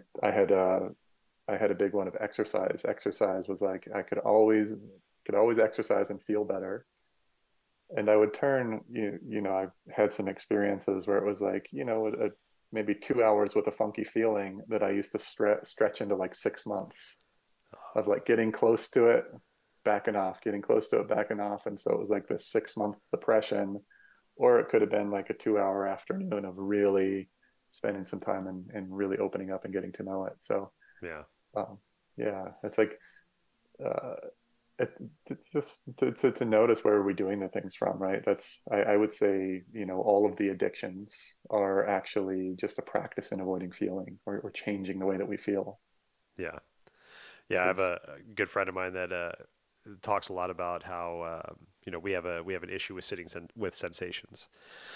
I had a big one of exercise. Exercise was like, I could always exercise and feel better. And I would turn, I've had some experiences where it was like, maybe 2 hours with a funky feeling that I used to stretch into like 6 months of like getting close to it, backing off, getting close to it, backing off. And so it was like this 6 month depression, or it could have been like a 2 hour afternoon of really spending some time and really opening up and getting to know it. So, Yeah. um, yeah, it's like, uh, it, it's just to notice where are we doing the things from, right? I would say, all of the addictions are actually just a practice in avoiding feeling or changing the way that we feel. Yeah. Yeah. I have Because a good friend of mine that talks a lot about how we have an issue with with sensations,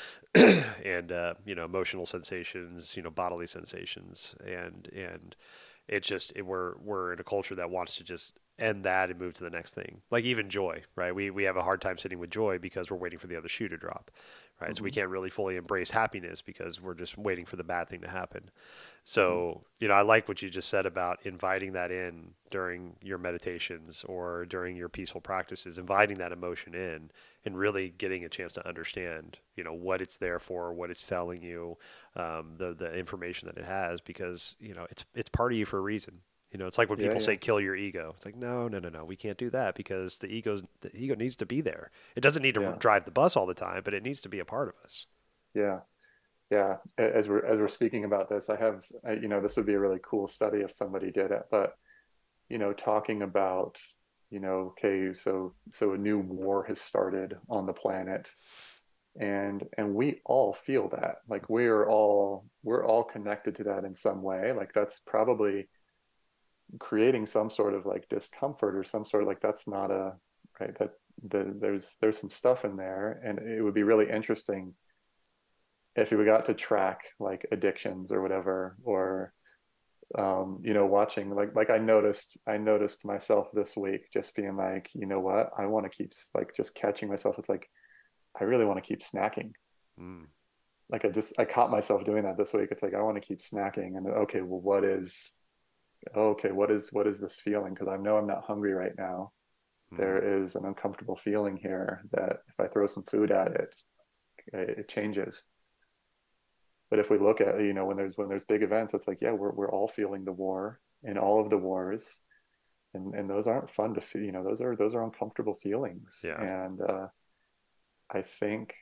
and emotional sensations, bodily sensations, and we're in a culture that wants to just end that and move to the next thing. Like even joy, right? We have a hard time sitting with joy because we're waiting for the other shoe to drop, right? So we mhm. can't really fully embrace happiness because we're just waiting for the bad thing to happen. Mhm. So, I like what you just said about inviting that in during your meditations or during your peaceful practices, inviting that emotion in and really getting a chance to understand, what it's there for, what it's telling you, the information that it has, because, it's part of you for a reason. It's like when Yeah, people say yeah, kill your ego. It's like, no, no, no, no, we can't do that because the ego needs to be there. It doesn't need to yeah, drive the bus all the time, but it needs to be a part of us. yeah, yeah. As we're speaking about this, this would be a really cool study if somebody did it, but talking about, okay, so a new war has started on the planet, and we all feel that, like we're all connected to that in some way. Like that's probably creating some sort of like discomfort or some sort of like that's not a right that there's some stuff in there, and it would be really interesting if we got to track like addictions or whatever, or watching like I noticed myself this week just being like, you know what, I want to keep like just catching myself. It's like I really want to keep snacking. Mm, Like I caught myself doing that this week. It's like I want to keep snacking, and okay, well, what is this feeling? Because I know I'm not hungry right now. mm, There is an uncomfortable feeling here that if I throw some food at it, it changes. But if we look at, when there's big events, it's like, yeah, we're all feeling the war and all of the wars, and those aren't fun to feel. Those are uncomfortable feelings. yeah. And I think,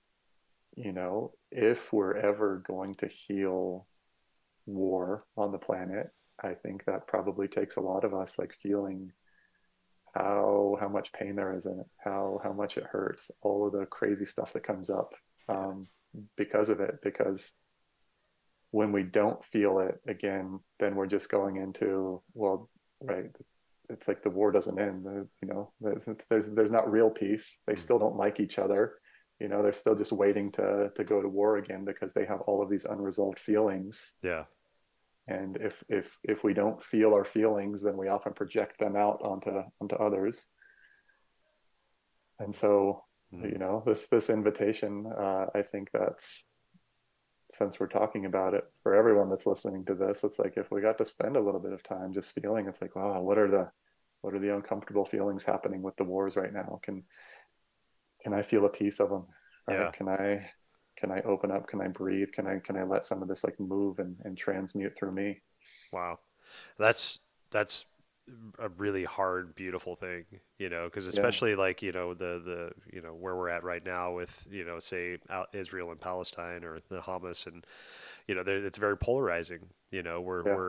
if we're ever going to heal war on the planet, I think that probably takes a lot of us like feeling how much pain there is in it, how much it hurts, all of the crazy stuff that comes up Yeah. because of it. Because when we don't feel it again, then we're just going into, well, right. It's like the war doesn't end. There's not real peace. They still Hmm. don't like each other. They're still just waiting to go to war again because they have all of these unresolved feelings. Yeah. And if we don't feel our feelings, then we often project them out onto others. And so, Mm. this invitation, I think that's, since we're talking about it, for everyone that's listening to this, it's like if we got to spend a little bit of time just feeling, it's like, wow, what are the uncomfortable feelings happening with the wars right now? Can I feel a piece of them? Right? Yeah. Can I open up? Can I breathe? Can I let some of this like move and transmute through me? Wow. That's a really hard, beautiful thing, because Yeah. especially like, where we're at right now with, say Israel and Palestine or the Hamas, and, it's very polarizing, Yeah.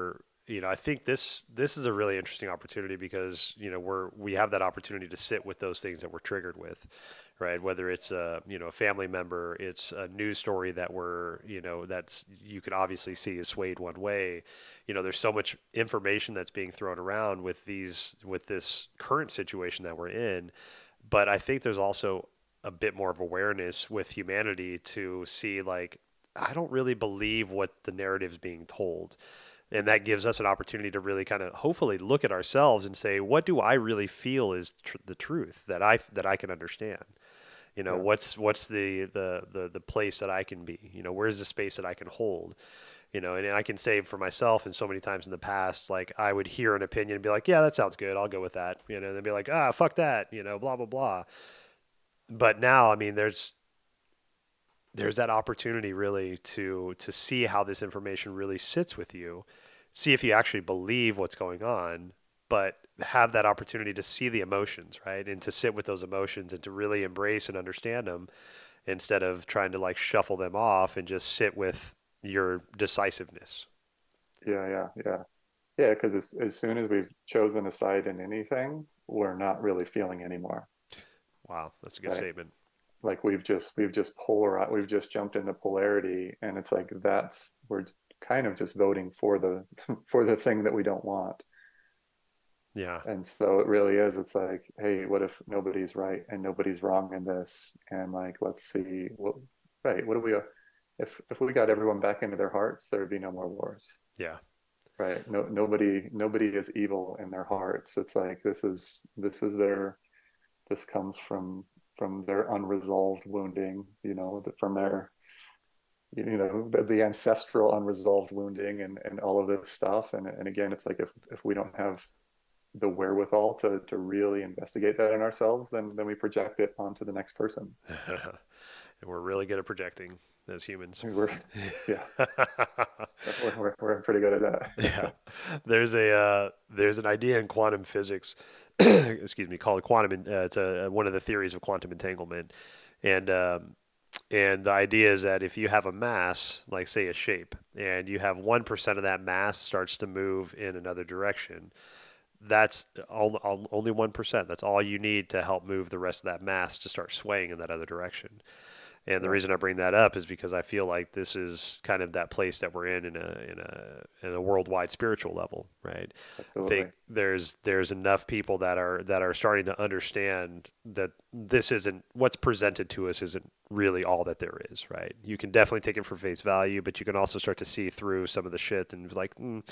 I think this is a really interesting opportunity because we have that opportunity to sit with those things that we're triggered with, right? Whether it's a family member, it's a news story that that's you can obviously see is swayed one way. There's so much information that's being thrown around with this current situation that we're in, but I think there's also a bit more of awareness with humanity to see like I don't really believe what the narrative's being told. And that gives us an opportunity to really kind of hopefully look at ourselves and say, what do I really feel is the truth that I can understand? Yeah. What's the place that I can be? Where's the space that I can hold? And I can say for myself, and so many times in the past, like I would hear an opinion and be like, yeah, that sounds good. I'll go with that. And then be like, ah, fuck that. Blah blah blah. But now, I mean, there's that opportunity really to see how this information really sits with you, see if you actually believe what's going on, but have that opportunity to see the emotions, right? And to sit with those emotions and to really embrace and understand them instead of trying to like shuffle them off and just sit with your decisiveness. Yeah, yeah, yeah. Yeah, because as soon as we've chosen a side in anything, we're not really feeling anymore, Wow, that's a good right? statement. Like we've just we've just jumped into polarity, and it's like we're kind of just voting for the for the thing that we don't want. Yeah. And so it really is. It's like, hey, what if nobody's right and nobody's wrong in this? And like, let's see, what, right? What do we? If we got everyone back into their hearts, there would be no more wars, Yeah. right? No, nobody is evil in their hearts. It's like this is their this comes from their unresolved wounding, from their the ancestral unresolved wounding and all of this stuff. And again, it's like if we don't have the wherewithal to really investigate that in ourselves, then we project it onto the next person. And we're really good at projecting as humans. We're yeah, we're pretty good at Yeah, that. there's an idea in quantum physics, excuse me, called quantum. It's one of the theories of quantum entanglement, and the idea is that if you have a mass, like say a shape, and you have 1% of that mass starts to move in another direction, that's only 1%. That's all you need to help move the rest of that mass to start swaying in that other direction. And the Yeah, reason I bring that up is because I feel like this is kind of that place that we're in a worldwide spiritual level, right? I think absolutely. there's enough people that are starting to understand that this isn't what's presented to us isn't really all that there is, right? You can definitely take it for face value, but you can also start to see through some of the shit and be like,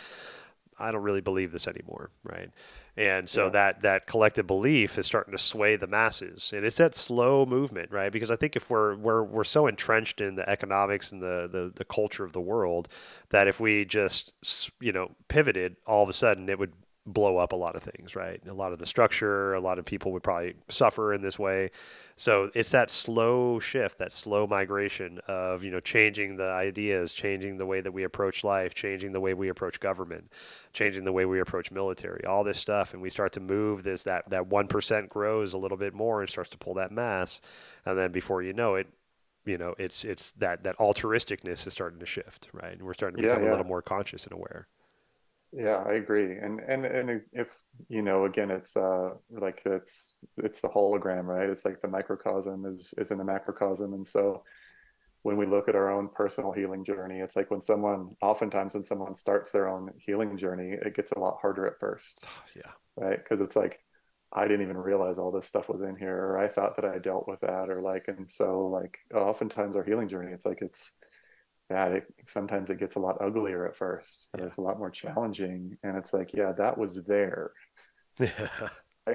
I don't really believe this anymore, right? And so Yeah, that collective belief is starting to sway the masses, and it's that slow movement, right? Because I think if we're so entrenched in the economics and the culture of the world that if we just pivoted, all of a sudden it would blow up a lot of things, right? A lot of the structure, a lot of people would probably suffer in this way. So it's that slow shift, that slow migration of, changing the ideas, changing the way that we approach life, changing the way we approach government, changing the way we approach military, all this stuff. And we start to move that 1% grows a little bit more and starts to pull that mass. And then before you know it, it's that altruisticness is starting to shift, right? And we're starting to yeah, become a yeah. little more conscious and aware. Yeah, I agree. And if again, it's like it's the hologram, right? It's like the microcosm is in the macrocosm. And so when we look at our own personal healing journey, it's like oftentimes when someone starts their own healing journey, it gets a lot harder at first, Yeah. right? Because it's like I didn't even realize all this stuff was in here, or I thought that I dealt with that, or like, and so like oftentimes our healing journey, it's like it's yeah, sometimes it gets a lot uglier at first, and Yeah. it's a lot more challenging. And it's like, yeah, that was there. Yeah.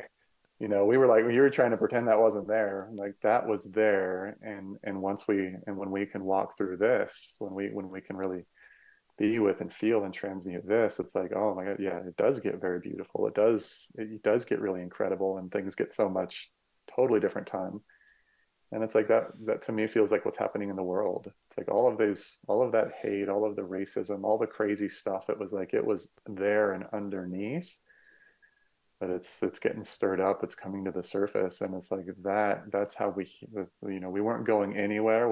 We were like, you were trying to pretend that wasn't there. Like that was there. And when we can walk through this, when we can really be with and feel and transmute this, it's like, oh my God, yeah, it does get very beautiful. It does get really incredible, and things get so much totally different time. And it's like that to me feels like what's happening in the world. It's like all of that hate, all of the racism, all the crazy stuff. It was like it was there and underneath, but it's getting stirred up. It's coming to the surface, and it's like that's how we weren't going anywhere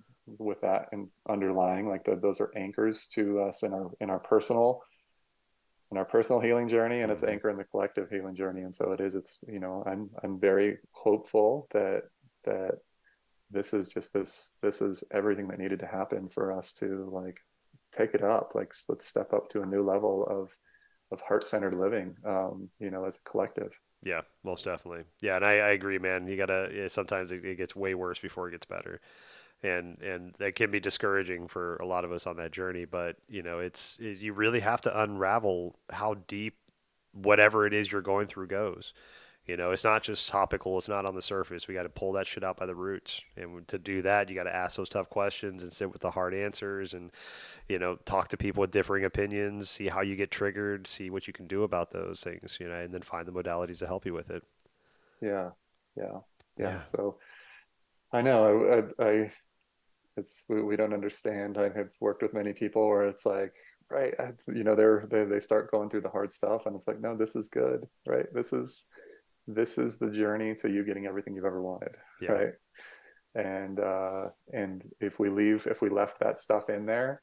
with that and underlying, like those are anchors to us in our personal in our personal healing journey, and it's Hmm. anchor in the collective healing journey. And so it is, it's, you know, I'm very hopeful that this is just this is everything that needed to happen for us to like take it up. Like let's step up to a new level of heart-centered living, you know, as a collective. Yeah, most definitely. Yeah, and I agree, man. You gotta, yeah, sometimes it gets way worse before it gets better, and that can be discouraging for a lot of us on that journey. But you really have to unravel how deep whatever it is you're going through goes. It's not just topical. It's not on the surface. We got to pull that shit out by the roots. And to do that, you got to ask those tough questions and sit with the hard answers and, talk to people with differing opinions, see how you get triggered, see what you can do about those things, and then find the modalities to help you with it. Yeah, yeah, yeah. Yeah. So I know it's we don't understand. I have worked with many people where it's like, right, you know, they start going through the hard stuff, and it's like, no, this is good, right? This is the journey to you getting everything you've ever wanted, Yeah. right? And if we left that stuff in there,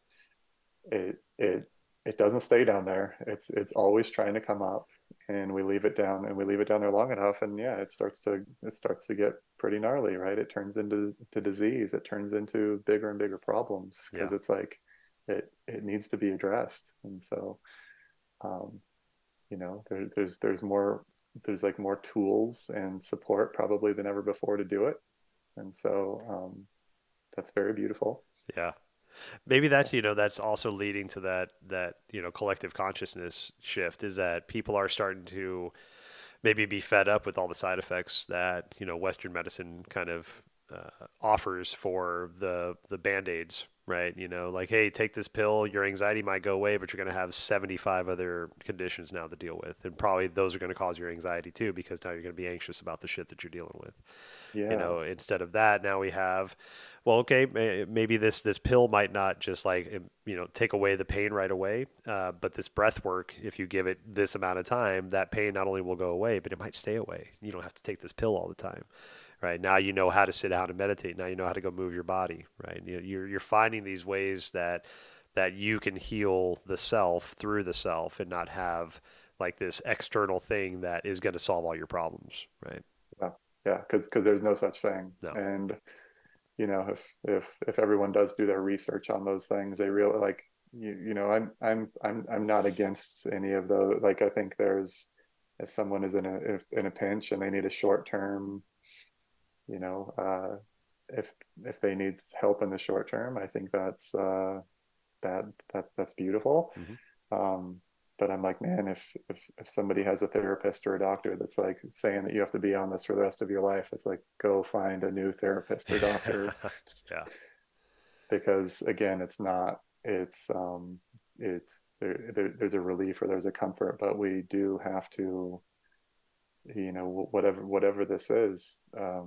it doesn't stay down there. It's always trying to come up, and we leave it down there long enough, and yeah, it starts to get pretty gnarly, right? It turns into disease. It turns into bigger and bigger problems because Yeah. it's like it needs to be addressed. And so um, you know, there's like more tools and support probably than ever before to do it. And so that's very beautiful. Yeah. Maybe that's also leading to that collective consciousness shift is that people are starting to maybe be fed up with all the side effects that Western medicine kind of offers for the band-aids, right? Like, hey, take this pill, your anxiety might go away, but you're going to have 75 other conditions now to deal with, and probably those are going to cause your anxiety too, because now you're going to be anxious about the shit that you're dealing with. Yeah. Instead of that, now we have, well, okay, maybe this pill might not just like take away the pain right away, but this breath work, if you give it this amount of time, that pain not only will go away, but it might stay away. You don't have to take this pill all the time. Right now, you know how to sit down and meditate. Now you know how to go move your body. Right, you're finding these ways that you can heal the self through the self and not have like this external thing that is going to solve all your problems. Right? Yeah. Yeah. Because there's no such thing. No. And you know, if everyone does do their research on those things, they really like you know, I'm not against any of those. Like I think there's if someone is in a pinch and they need a short term, you know, if they need help in the short term, I think that's beautiful. Hmm. Um, but I'm like, man, if somebody has a therapist or a doctor that's like saying that you have to be on this for the rest of your life, it's like go find a new therapist or doctor Yeah. because again, there's a relief or there's a comfort, but we do have to, you know, whatever this is,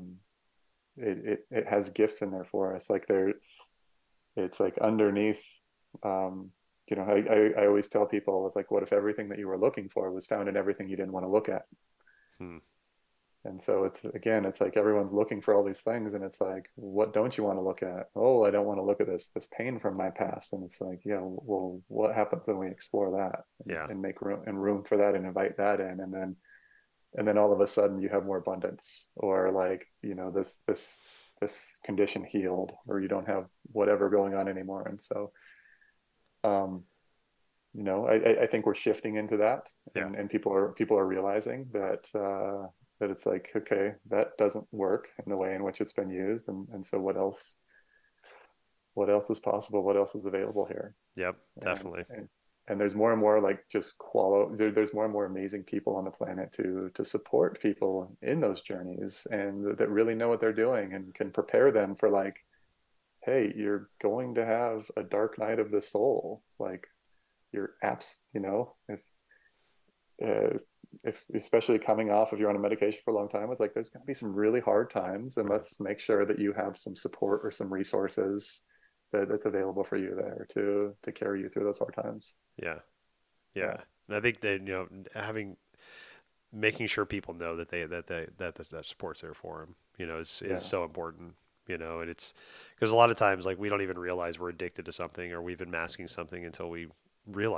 it has gifts in there for us. Like it's like underneath, um, you know, I always tell people it's like, what if everything that you were looking for was found in everything you didn't want to look at? Hmm. And so it's like everyone's looking for all these things, and it's like, what don't you want to look at? Oh, I don't want to look at this pain from my past. And it's like, yeah, well, what happens when we explore that Yeah. and make room for that and invite that in, and then all of a sudden you have more abundance, or like, you know, this condition healed, or you don't have whatever going on anymore. And so um, you know, I think we're shifting into that, Yeah. and people are realizing that it's like, okay, that doesn't work in the way in which it's been used, and so what else is possible? What else is available here? Yep. And Definitely. and, and there's more and more like just there's more and more amazing people on the planet to support people in those journeys and that really know what they're doing and can prepare them for like, hey, you're going to have a dark night of the soul, like your apps, you know, uh, if especially coming off if you're on a medication for a long time, it's like there's going to be some really hard times, and Right. let's make sure that you have some support or some resources that's available for you there to carry you through those hard times. Yeah. Yeah. Yeah, And I think that having making sure people know that support's there for them, is yeah, so important. And it's because a lot of times like we don't even realize we're addicted to something or we've been masking something until we realize it.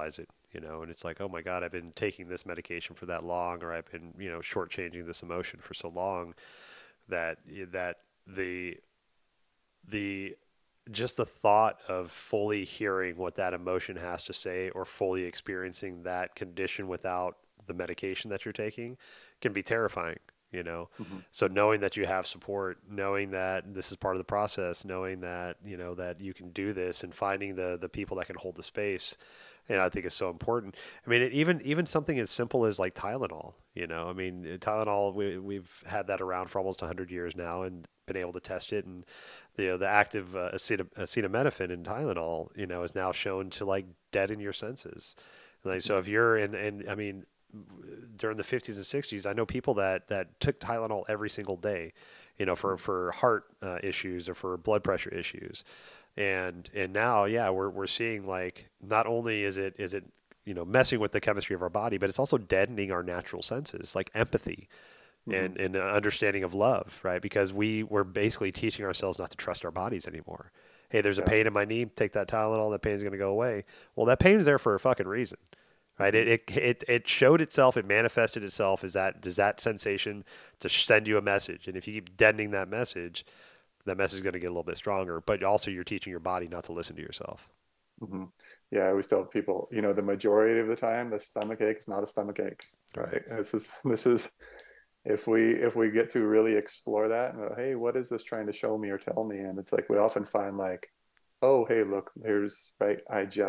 And it's like, oh my God, I've been taking this medication for that long, or I've been, shortchanging this emotion for so long that the the just the thought of fully hearing what that emotion has to say or fully experiencing that condition without the medication that you're taking can be terrifying, you know. Hmm. So knowing that you have support, knowing that this is part of the process, knowing that, that you can do this, and finding the people that can hold the space, I think is so important. I mean, even something as simple as like Tylenol, I mean, Tylenol, we've had that around for almost 100 years now and been able to test it, and the active acetaminophen in Tylenol, is now shown to like deaden your senses. Like, so if you're in, and I mean, during the 50s and 60s, I know people that took Tylenol every single day, for heart issues or for blood pressure issues, and now, yeah, we're seeing like not only is it messing with the chemistry of our body, but it's also deadening our natural senses like empathy Hmm. and an understanding of love, right? Because we're basically teaching ourselves not to trust our bodies anymore. Hey, there's a Yeah. pain in my knee. Take that Tylenol. That pain's going to go away. Well, that pain is there for a fucking reason, right? Hmm. It showed itself. It manifested itself as that sensation to send you a message. And if you keep deadening that message is going to get a little bit stronger. But also, you're teaching your body not to listen to yourself. Hmm. Yeah, I always tell people, the majority of the time, the stomach ache is not a stomach ache, Right. right? This is if we get to really explore that and go, hey, what is this trying to show me or tell me? And it's like we often find like, oh, hey, look, here's right,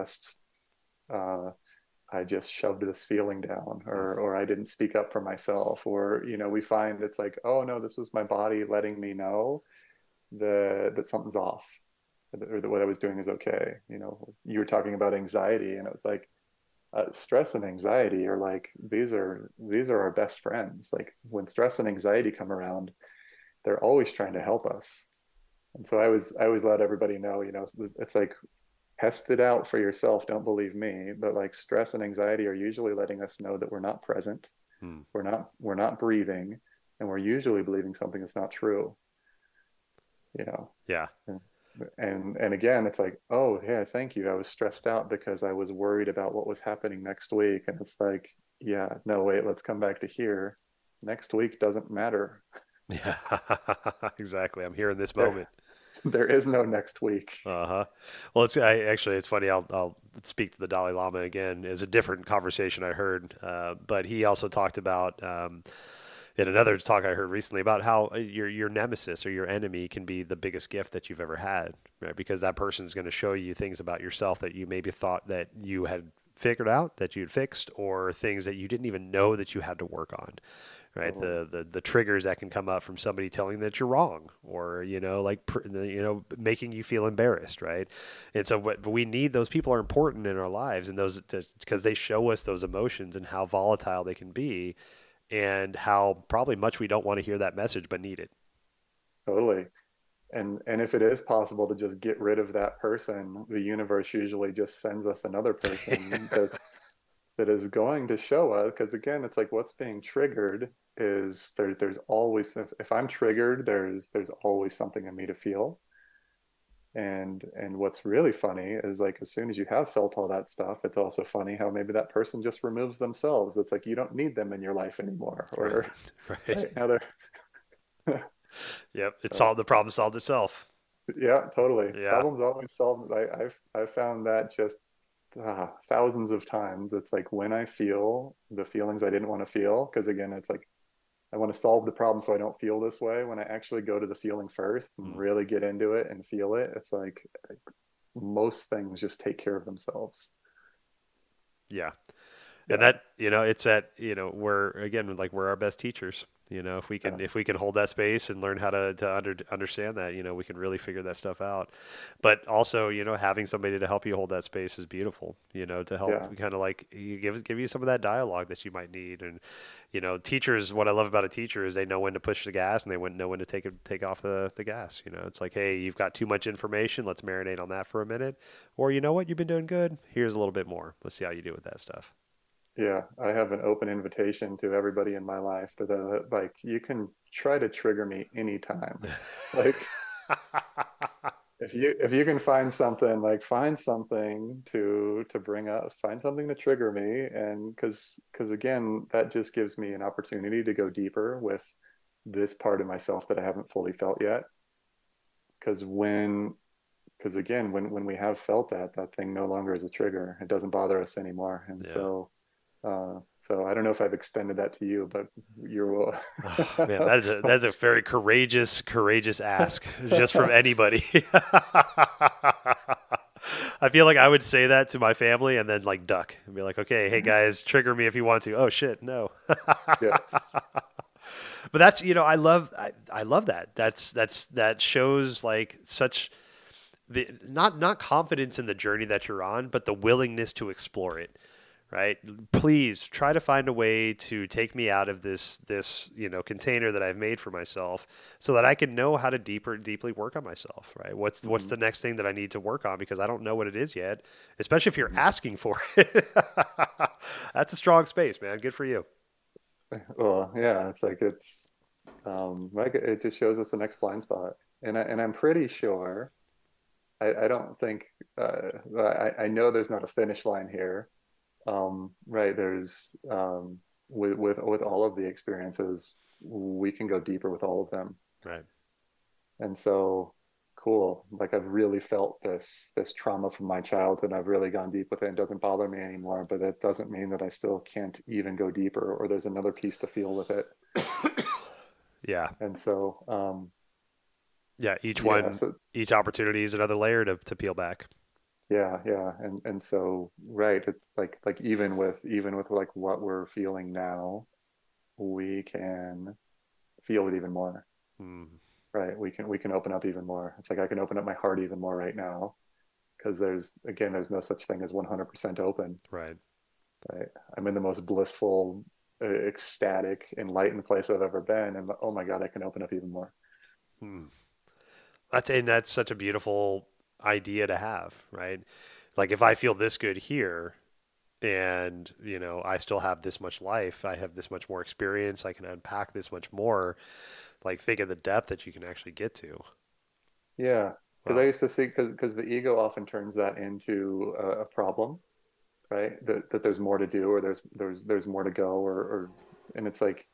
uh I just shoved this feeling down, or I didn't speak up for myself, or we find it's like, oh no, this was my body letting me know that something's off, or that what I was doing is okay. You were talking about anxiety, and it was like, stress and anxiety are like, these are our best friends. Like when stress and anxiety come around, they're always trying to help us. And so I always let everybody know, it's like, test it out for yourself. Don't believe me, but like stress and anxiety are usually letting us know that we're not present, Hmm. we're not breathing, and we're usually believing something that's not true. You know, Yeah. and again, it's like, oh yeah, thank you, I was stressed out because I was worried about what was happening next week. And it's like, yeah, no, wait, let's come back to here. Next week doesn't matter. Yeah. Exactly. I'm here in this there moment. there is no next week. Uh-huh. Well, actually, it's funny. I'll speak to the Dalai Lama again. Is a different conversation I heard, but he also talked about in another talk I heard recently about how your nemesis or your enemy can be the biggest gift that you've ever had, right? Because that person is going to show you things about yourself that you maybe thought that you had figured out, that you'd fixed, or things that you didn't even know that you had to work on, right? Totally. The triggers that can come up from somebody telling that you're wrong, or like making you feel embarrassed, right? And so what we need, those people are important in our lives, and those, because they show us those emotions and how volatile they can be, and how probably much we don't want to hear that message but need it. Totally. And if it is possible to just get rid of that person, the universe usually just sends us another person that is going to show us. Because again, it's like what's being triggered is there's always, if I'm triggered, there's always something in me to feel. And what's really funny is like as soon as you have felt all that stuff, it's also funny how maybe that person just removes themselves. It's like you don't need them in your life anymore. Right. Or Right. right now they're Yep. It's so all, the problem solved itself. yeah, totally. Yeah. Problems always solved. I've found that just thousands of times. It's like when I feel the feelings I didn't want to feel, because again, it's like I want to solve the problem so I don't feel this way. When I actually go to the feeling first and Mm. really get into it and feel it, it's like most things just take care of themselves. Yeah. And Yeah, that, it's that, we're, again, like, we're our best teachers. If we yeah, can, hold that space and learn how to understand that, we can really figure that stuff out. But also, having somebody to help you hold that space is beautiful, to help yeah. kind of like you give you some of that dialogue that you might need. And, teachers, what I love about a teacher is they know when to push the gas, and they know when to take off the gas. It's like, hey, you've got too much information. Let's marinate on that for a minute. Or, you know what? You've been doing good. Here's a little bit more. Let's see how you do with that stuff. Yeah, I have an open invitation to everybody in my life that like you can try to trigger me anytime. Like if you can find something, like find something to bring up, find something to trigger me, and because again, that just gives me an opportunity to go deeper with this part of myself that I haven't fully felt yet. Because because again, when we have felt that, that thing no longer is a trigger. It doesn't bother us anymore. And Yeah. so I don't know if I've extended that to you, but you're Oh, man, that is a very courageous ask just from anybody. I feel like I would say that to my family and then like duck and be like, okay, hey guys, trigger me if you want to. Oh shit, no. yeah. But that's, I love that. That shows like such the not confidence in the journey that you're on, but the willingness to explore it. Right? Please try to find a way to take me out of this container that I've made for myself, so that I can know how to deeply work on myself. Right? What's Mhm. the next thing that I need to work on, because I don't know what it is yet. Especially if you're Mhm. asking for it. That's a strong space, man. Good for you. Well, yeah, it's like like it just shows us the next blind spot. And I'm pretty sure I don't think I know there's not a finish line here. Right, there's with all of the experiences, we can go deeper with all of them. Right. And so cool. Like I've really felt this trauma from my childhood. I've really gone deep with it. It doesn't bother me anymore, but it doesn't mean that I still can't even go deeper or there's another piece to feel with it. Yeah. And so Yeah. Each yeah, one, so each opportunity is another layer to peel back. yeah. And so right, like even with like what we're feeling now, we can feel it even more. Mm, Right. We can open up even more. It's like I can open up my heart even more right now because there's no such thing as 100% open. right. Right. I'm in the most blissful, ecstatic, enlightened place I've ever been, and oh my God, I can open up even more. Mm. That's such a beautiful idea to have, right? Like if I feel this good here, and I still have this much life, I have this much more experience, I can unpack this much more. Like think of the depth that you can actually get to. Yeah, because I Wow. used to see because the ego often turns that into a problem, right? That there's more to do or there's more to go or and it's like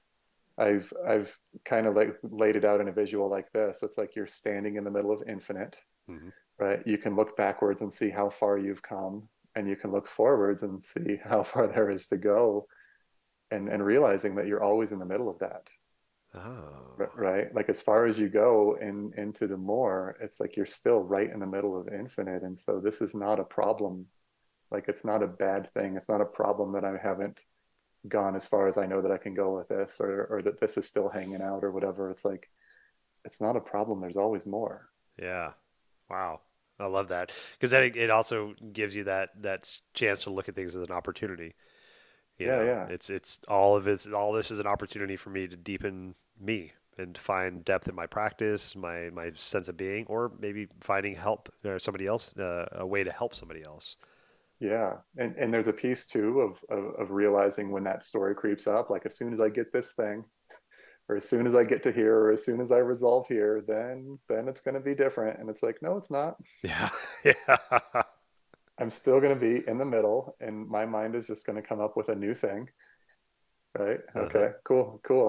I've kind of like laid it out in a visual like this. It's like you're standing in the middle of infinite, Hmm. right? You can look backwards and see how far you've come, and you can look forwards and see how far there is to go, and realizing that you're always in the middle of that, Oh, right? Like as far as you go into the more, it's like you're still right in the middle of infinite, and so this is not a problem. Like it's not a bad thing. It's not a problem that I haven't gone as far as I know that I can go with this, or that this is still hanging out or whatever. It's like it's not a problem. There's always more. yeah. Wow. I love that, because then it also gives you that chance to look at things as an opportunity. Yeah, yeah. It's all this is an opportunity for me to deepen me and to find depth in my practice, my sense of being, or maybe finding help or somebody else, a way to help somebody else. Yeah, and there's a piece too of realizing when that story creeps up, like as soon as I get this thing, or as soon as I get to here, or as soon as I resolve here, then it's going to be different. And it's like, no, it's not. Yeah. Yeah. I'm still going to be in the middle, and my mind is just going to come up with a new thing. Right? Uh-huh. Okay, cool.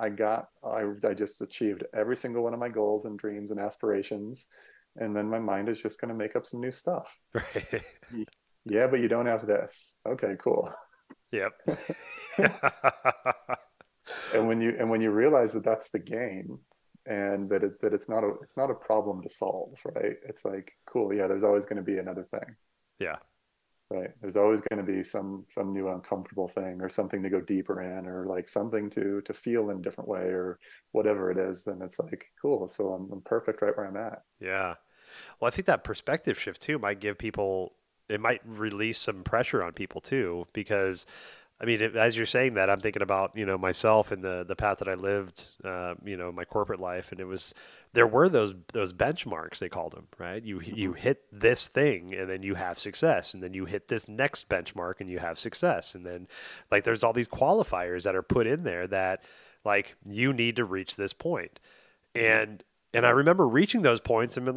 I just achieved every single one of my goals and dreams and aspirations, and then my mind is just going to make up some new stuff. Right. Yeah, but you don't have this. Okay, cool. Yep. And when you realize that that's the game and that it's not a problem to solve, right? It's like cool, yeah, there's always going to be another thing, Yeah. right? There's always going to be some new uncomfortable thing or something to go deeper in or like something to feel in a different way or whatever it is. And it's like cool, so I'm perfect right where I'm at. Yeah. Well, I think that perspective shift too might give people, it might release some pressure on people too, because I mean, as you're saying that, I'm thinking about, myself and the path that I lived, my corporate life, and there were those benchmarks, they called them, right? You Mm-hmm. hit this thing and then you have success, and then you hit this next benchmark and you have success, and then like there's all these qualifiers that are put in there that like you need to reach this point, Mm-hmm. and I remember reaching those points and been like,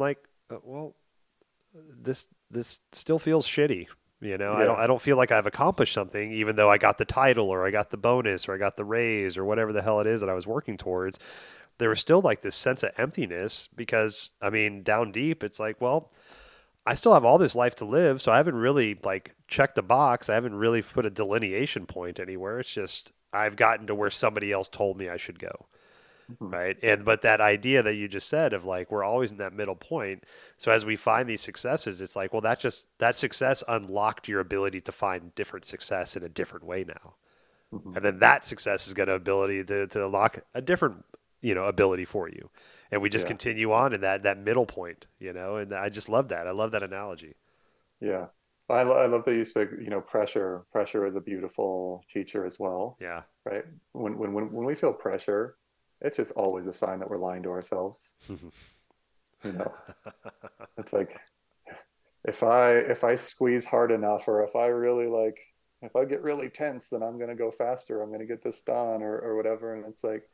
well, this still feels shitty. Yeah. I don't feel like I've accomplished something, even though I got the title or I got the bonus or I got the raise or whatever the hell it is that I was working towards. There was still like this sense of emptiness because, I mean, down deep, it's like, well, I still have all this life to live, so I haven't really like checked the box. I haven't really put a delineation point anywhere. It's just I've gotten to where somebody else told me I should go, Mhm. right? And but that idea that you just said of like we're always in that middle point. So as we find these successes, it's like, well, that success unlocked your ability to find different success in a different way now. Mhm. And then that success is going to ability to unlock a different, ability for you. And we just Yeah. continue on in that middle point, and I just love that. I love that analogy. Yeah. I love that you spoke, pressure. Pressure is a beautiful teacher as well, Yeah. right? When we feel pressure, it's just always a sign that we're lying to ourselves. You know, it's like if I squeeze hard enough, or if I really like, if I get really tense, then I'm gonna go faster. I'm gonna get this done, or whatever. And it's like,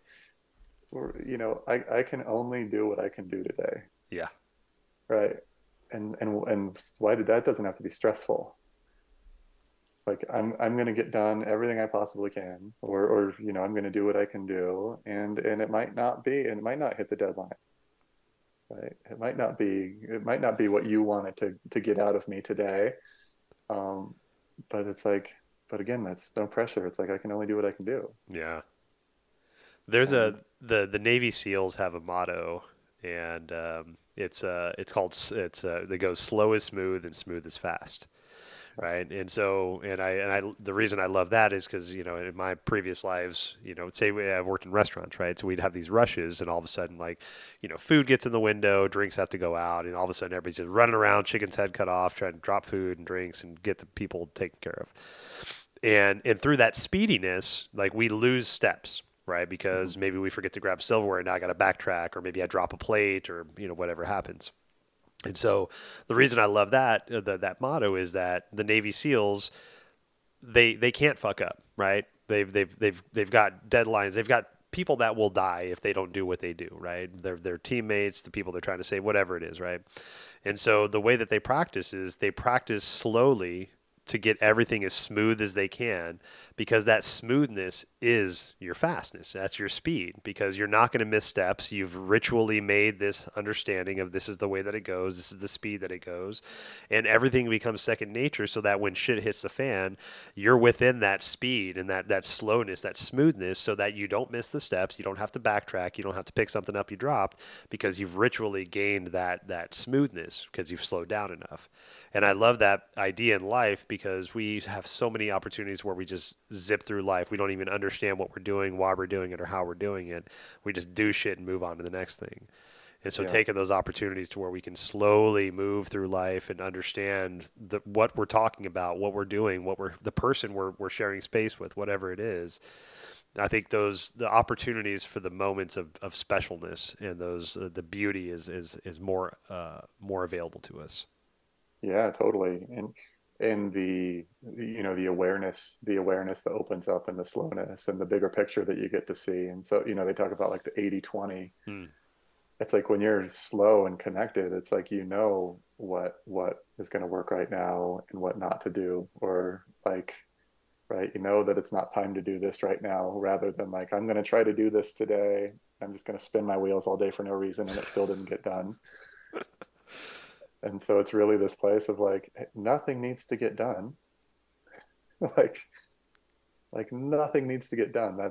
I can only do what I can do today, Yeah. right? And why did that doesn't have to be stressful? Like I'm gonna get done everything I possibly can, or I'm gonna do what I can do, and it might not hit the deadline, right? It might not be what you wanted to get out of me today. Um, but it's like, but again, that's no pressure. It's like I can only do what I can do. Yeah. There's And the Navy SEALs have a motto, and it's called it goes slow is smooth and smooth is fast, that's right? And I the reason I love that is because in my previous lives, say I worked in restaurants, right? So we'd have these rushes, and all of a sudden, like, food gets in the window, drinks have to go out, and all of a sudden everybody's just running around, chicken's head cut off, trying to drop food and drinks and get the people taken care of. And through that speediness, like, we lose steps, right? mhm. Because maybe we forget to grab silverware and now I got to backtrack, or maybe I drop a plate, or whatever happens. And so the reason I love that motto is that the Navy SEALs, they can't fuck up, right? They've got deadlines. They've got people that will die if they don't do what they do, right? Their teammates, the people they're trying to save, whatever it is, right? And so the way that they practice is they practice slowly to get everything as smooth as they can, because that smoothness is your fastness. That's your speed, because you're not going to miss steps. You've ritually made this understanding of this is the way that it goes, this is the speed that it goes, and everything becomes second nature, so that when shit hits the fan, you're within that speed and that slowness, that smoothness, so that you don't miss the steps, you don't have to backtrack, you don't have to pick something up you dropped, because you've ritually gained that smoothness because you've slowed down enough. And I love that idea in life, because we have so many opportunities where we just zip through life. We don't even understand what we're doing, why we're doing it, or how we're doing it. We just do shit and move on to the next thing. And so Yeah, taking those opportunities to where we can slowly move through life and understand what we're talking about, what we're doing, the person we're sharing space with, whatever it is. I think the opportunities for the moments of specialness and those the beauty is more available to us. yeah, totally. And the awareness that opens up, and the slowness, and the bigger picture that you get to see. And so, they talk about like the 80/20. Hmm. It's like when you're slow and connected, it's like what is going to work right now and what not to do, or like, right, that it's not time to do this right now, rather than like, I'm going to try to do this today. I'm just going to spin my wheels all day for no reason, and it still didn't get done. And so it's really this place of like, nothing needs to get done. like like nothing needs to get done.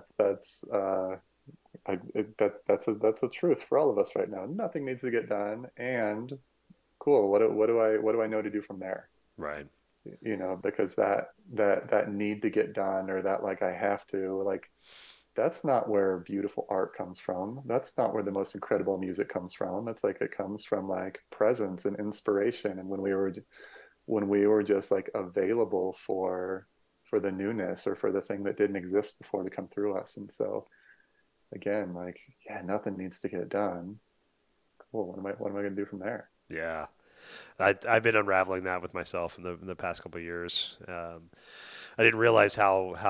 That's a truth for all of us right now. Nothing needs to get done. And cool, what do I know to do from there? Right. Because that need to get done, or that like I have to, like, that's not where beautiful art comes from. That's not where the most incredible music comes from. It's like it comes from like presence and inspiration, and when we were just like available for the newness, or for the thing that didn't exist before to come through us. And so again, like, yeah, nothing needs to get done. Cool. What am I going to do from there? Yeah. I've been unraveling that with myself in the past couple of years. I didn't realize how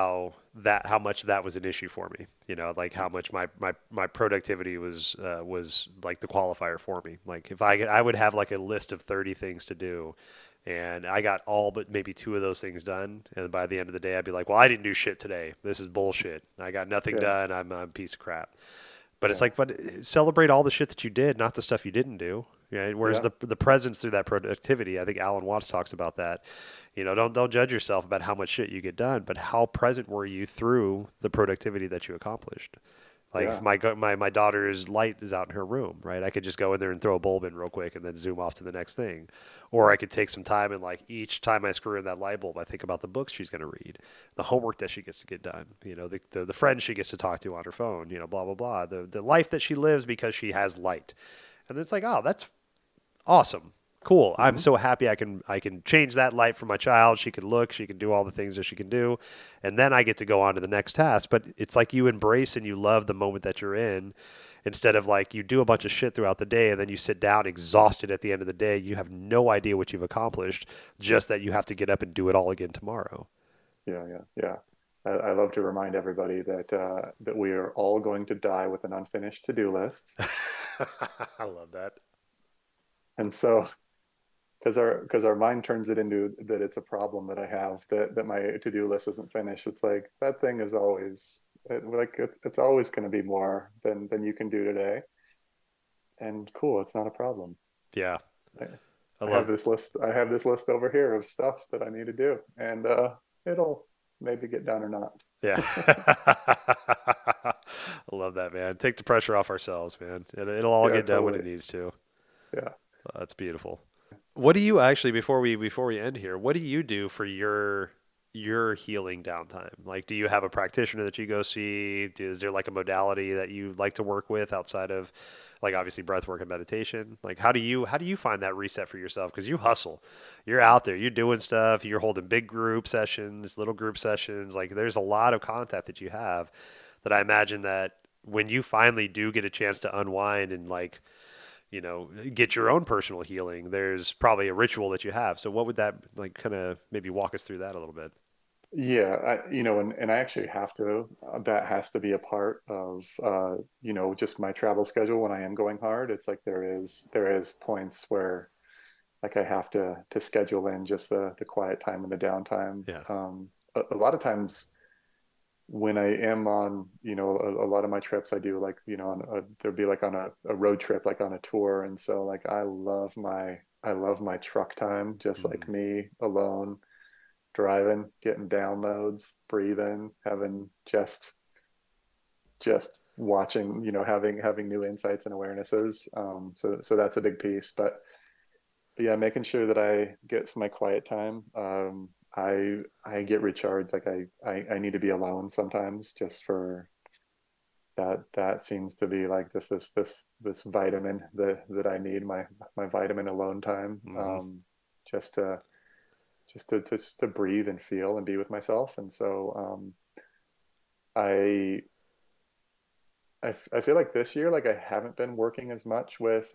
that how much that was an issue for me. You know, like how much my productivity was like the qualifier for me. Like if I would have like a list of 30 things to do, and I got all but maybe two of those things done, and by the end of the day I'd be like, well, I didn't do shit today. This is bullshit. I got nothing Yeah, done. I'm a piece of crap. But it's yeah, like, but celebrate all the shit that you did, not the stuff you didn't do. Yeah. Whereas yeah, the presence through that productivity, I think Alan Watts talks about that. You know, don't judge yourself about how much shit you get done, but how present were you through the productivity that you accomplished? Like if yeah, my daughter's light is out in her room, right? I could just go in there and throw a bulb in real quick and then zoom off to the next thing. Or I could take some time and like each time I screw in that light bulb, I think about the books she's going to read, the homework that she gets to get done, you know, the friends she gets to talk to on her phone, you know, blah, blah, blah. The life that she lives because she has light. And it's like, oh, that's awesome. Cool. I'm hmm so happy I can change that light for my child. She can look, she can do all the things that she can do. And then I get to go on to the next task. But it's like you embrace and you love the moment that you're in instead of like you do a bunch of shit throughout the day and then you sit down exhausted at the end of the day. You have no idea what you've accomplished, just that you have to get up and do it all again tomorrow. yeah, yeah, yeah. I love to remind everybody that that we are all going to die with an unfinished to-do list, I love that. and so because our mind turns it into that it's a problem that I have that my to-do list isn't finished. It's like that thing is always like it's always going to be more than you can do today. And cool, it's not a problem. Yeah. I, I I have love this list. I have this list over here of stuff that I need to do, and it'll maybe get done or not. yeah. I love that, man. Take the pressure off ourselves, man. It'll all Yeah, get done when it totally. needs to. Yeah. That's beautiful. What do you actually before we end here? What do you do for your healing downtime? Like, do you have a practitioner that you go see? Is there like a modality that you like to work with outside of, like obviously breath work and meditation? Like, how do you find that reset for yourself? Because you hustle, you're out there, you're doing stuff, you're holding big group sessions, little group sessions. Like, there's a lot of content that you have that I imagine that when you finally do get a chance to unwind and like get your own personal healing, there's probably a ritual that you have. So what would that like kind of maybe walk us through that a little bit? Yeah, and I actually have to, that has to be a part of, just my travel schedule when I am going hard. It's like there is points where like I have to schedule in just the quiet time and the downtime. Yeah. A lot of times when I am on, a lot of my trips I do like, there'll be like on a road trip, like on a tour. And so like I love my truck time, just like Mm. me alone driving, getting downloads, breathing, having just watching, having new insights and awarenesses. So that's a big piece. But yeah, making sure that I get some my quiet time. I get recharged. Like I need to be alone sometimes just for that seems to be like just this vitamin that I need, my vitamin alone time. Hmm. Just to just to breathe and feel and be with myself. And so I I feel like this year, like I haven't been working as much with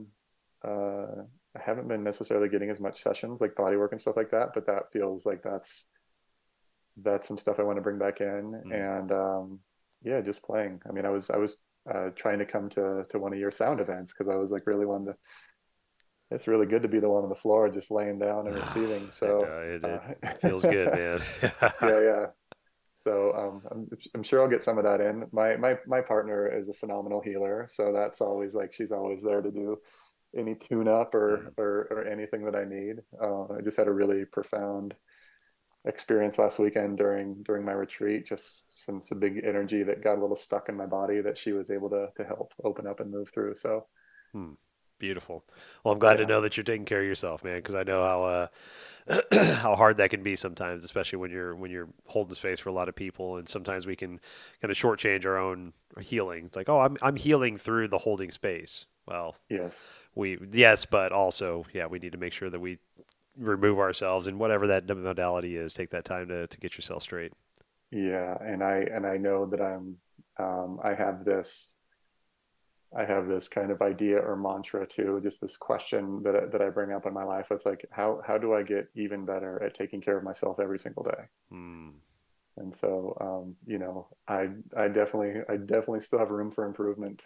I haven't been necessarily getting as much sessions like body work and stuff like that, but that feels like that's some stuff I want to bring back in. Mm. And yeah, just playing. I mean, I was trying to come to one of your sound events because I was like really wanting to. It's really good to be the one on the floor just laying down and receiving. It, So it uh, it feels good, man. yeah, yeah. So I'm sure I'll get some of that in. My partner is a phenomenal healer, so that's always like she's always there to do any tune up or Mm. or anything that I need. I just had a really profound experience last weekend during my retreat. Just some big energy that got a little stuck in my body that she was able to help open up and move through. So Hmm. Beautiful. Well, I'm glad to yeah, know that you're taking care of yourself, man, because I know how hard that can be sometimes, especially when you're holding space for a lot of people, and sometimes we can kind of shortchange our own healing. It's like, oh, I'm healing through the holding space. Well, yes, yes, but also, yeah, we need to make sure that we remove ourselves and whatever that modality is, take that time to get yourself straight. yeah, and I know that I have this. I have this kind of idea or mantra too, just this question that I bring up in my life. It's like, how do I get even better at taking care of myself every single day? Hmm. And so I definitely still have room for improvement.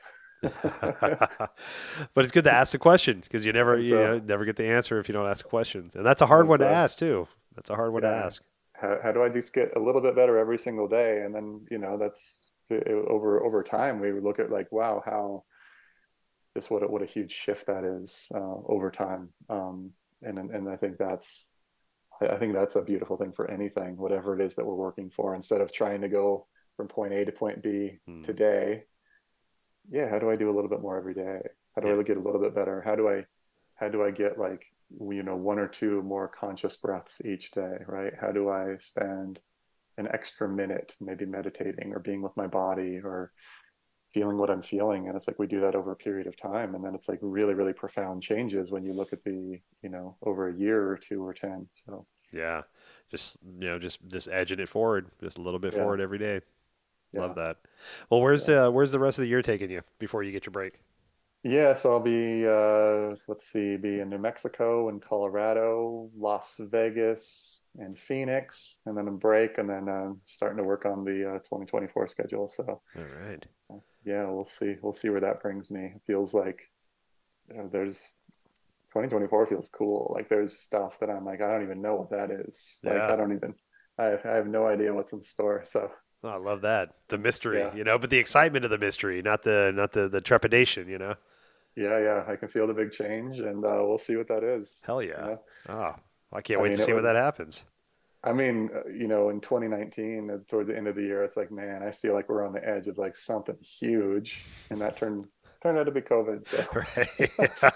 But it's good to ask the question because And so never get the answer if you don't ask questions. And that's a hard and one to so ask too. That's a hard one to yeah, ask. how do I just get a little bit better every single day? And then that's over time we would look at like, wow, how just what a huge shift that is over time. And I think that's a beautiful thing for anything, whatever it is that we're working for. Instead of trying to go from point A to point B Hmm. today, yeah, how do I do a little bit more every day? How do Yeah. I get a little bit better? How do I get like one or two more conscious breaths each day, right? How do I spend an extra minute maybe meditating or being with my body or feeling what I'm feeling? And it's like we do that over a period of time, and then it's like really, really profound changes when you look at over a year or two or 10. So Yeah. Just, just edging it forward, just a little bit yeah, forward every day. Love yeah, that. Well, where's yeah. where's the rest of the year taking you before you get your break? Yeah, so I'll be let's see, be in New Mexico and Colorado, Las Vegas and Phoenix, and then a break, and then starting to work on the 2024 schedule. So All right. yeah, we'll see where that brings me. It feels like there's 2024 feels cool. Like there's stuff that I'm like I don't even know what that is. Like Yeah. I have no idea what's in store. So Oh, I love that. The mystery, yeah, but the excitement of the mystery, not the trepidation. yeah, I can feel the big change, and we'll see what that is. Hell You yeah. know, Oh, I can't I wait to mean, see when that happens. in 2019, towards the end of the year, it's like, man, I feel like we're on the edge of like something huge, and that turned out to be COVID. So Right.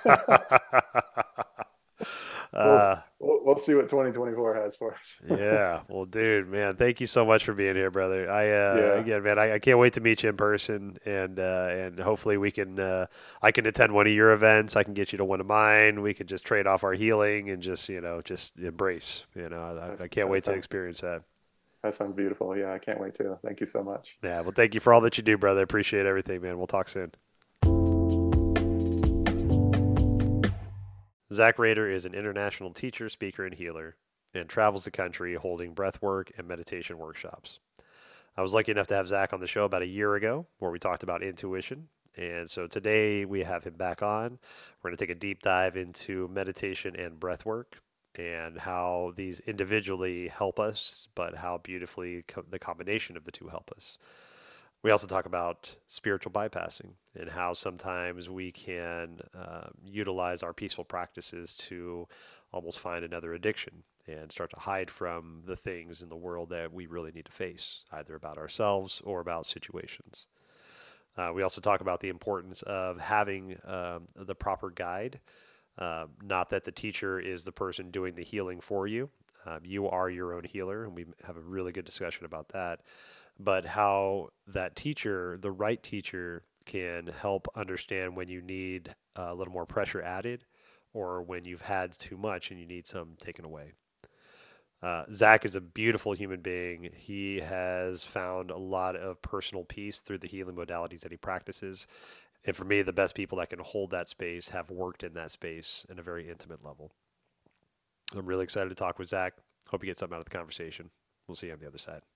we'll, uh, we'll see what 2024 has for us. yeah. Well, dude, man, thank you so much for being here, brother. Yeah, Again, man, I can't wait to meet you in person, and hopefully I can attend one of your events. I can get you to one of mine. We can just trade off our healing and just embrace. I can't that wait to sounds experience that. that sounds beautiful. Yeah, I can't wait to. Thank you so much. Yeah. Well, thank you for all that you do, brother. Appreciate everything, man. We'll talk soon. Zach Rader is an international teacher, speaker, and healer, and travels the country holding breathwork and meditation workshops. I was lucky enough to have Zach on the show about a year ago where we talked about intuition. And so today we have him back on. We're going to take a deep dive into meditation and breathwork and how these individually help us, but how beautifully the combination of the two help us. We also talk about spiritual bypassing and how sometimes we can utilize our peaceful practices to almost find another addiction and start to hide from the things in the world that we really need to face, either about ourselves or about situations. We also talk about the importance of having the proper guide. Not that the teacher is the person doing the healing for you. You are your own healer, and we have a really good discussion about that. But how that teacher, the right teacher, can help understand when you need a little more pressure added or when you've had too much and you need some taken away. Zach is a beautiful human being. He has found a lot of personal peace through the healing modalities that he practices. And for me, the best people that can hold that space have worked in that space in a very intimate level. I'm really excited to talk with Zach. Hope you get something out of the conversation. We'll see you on the other side.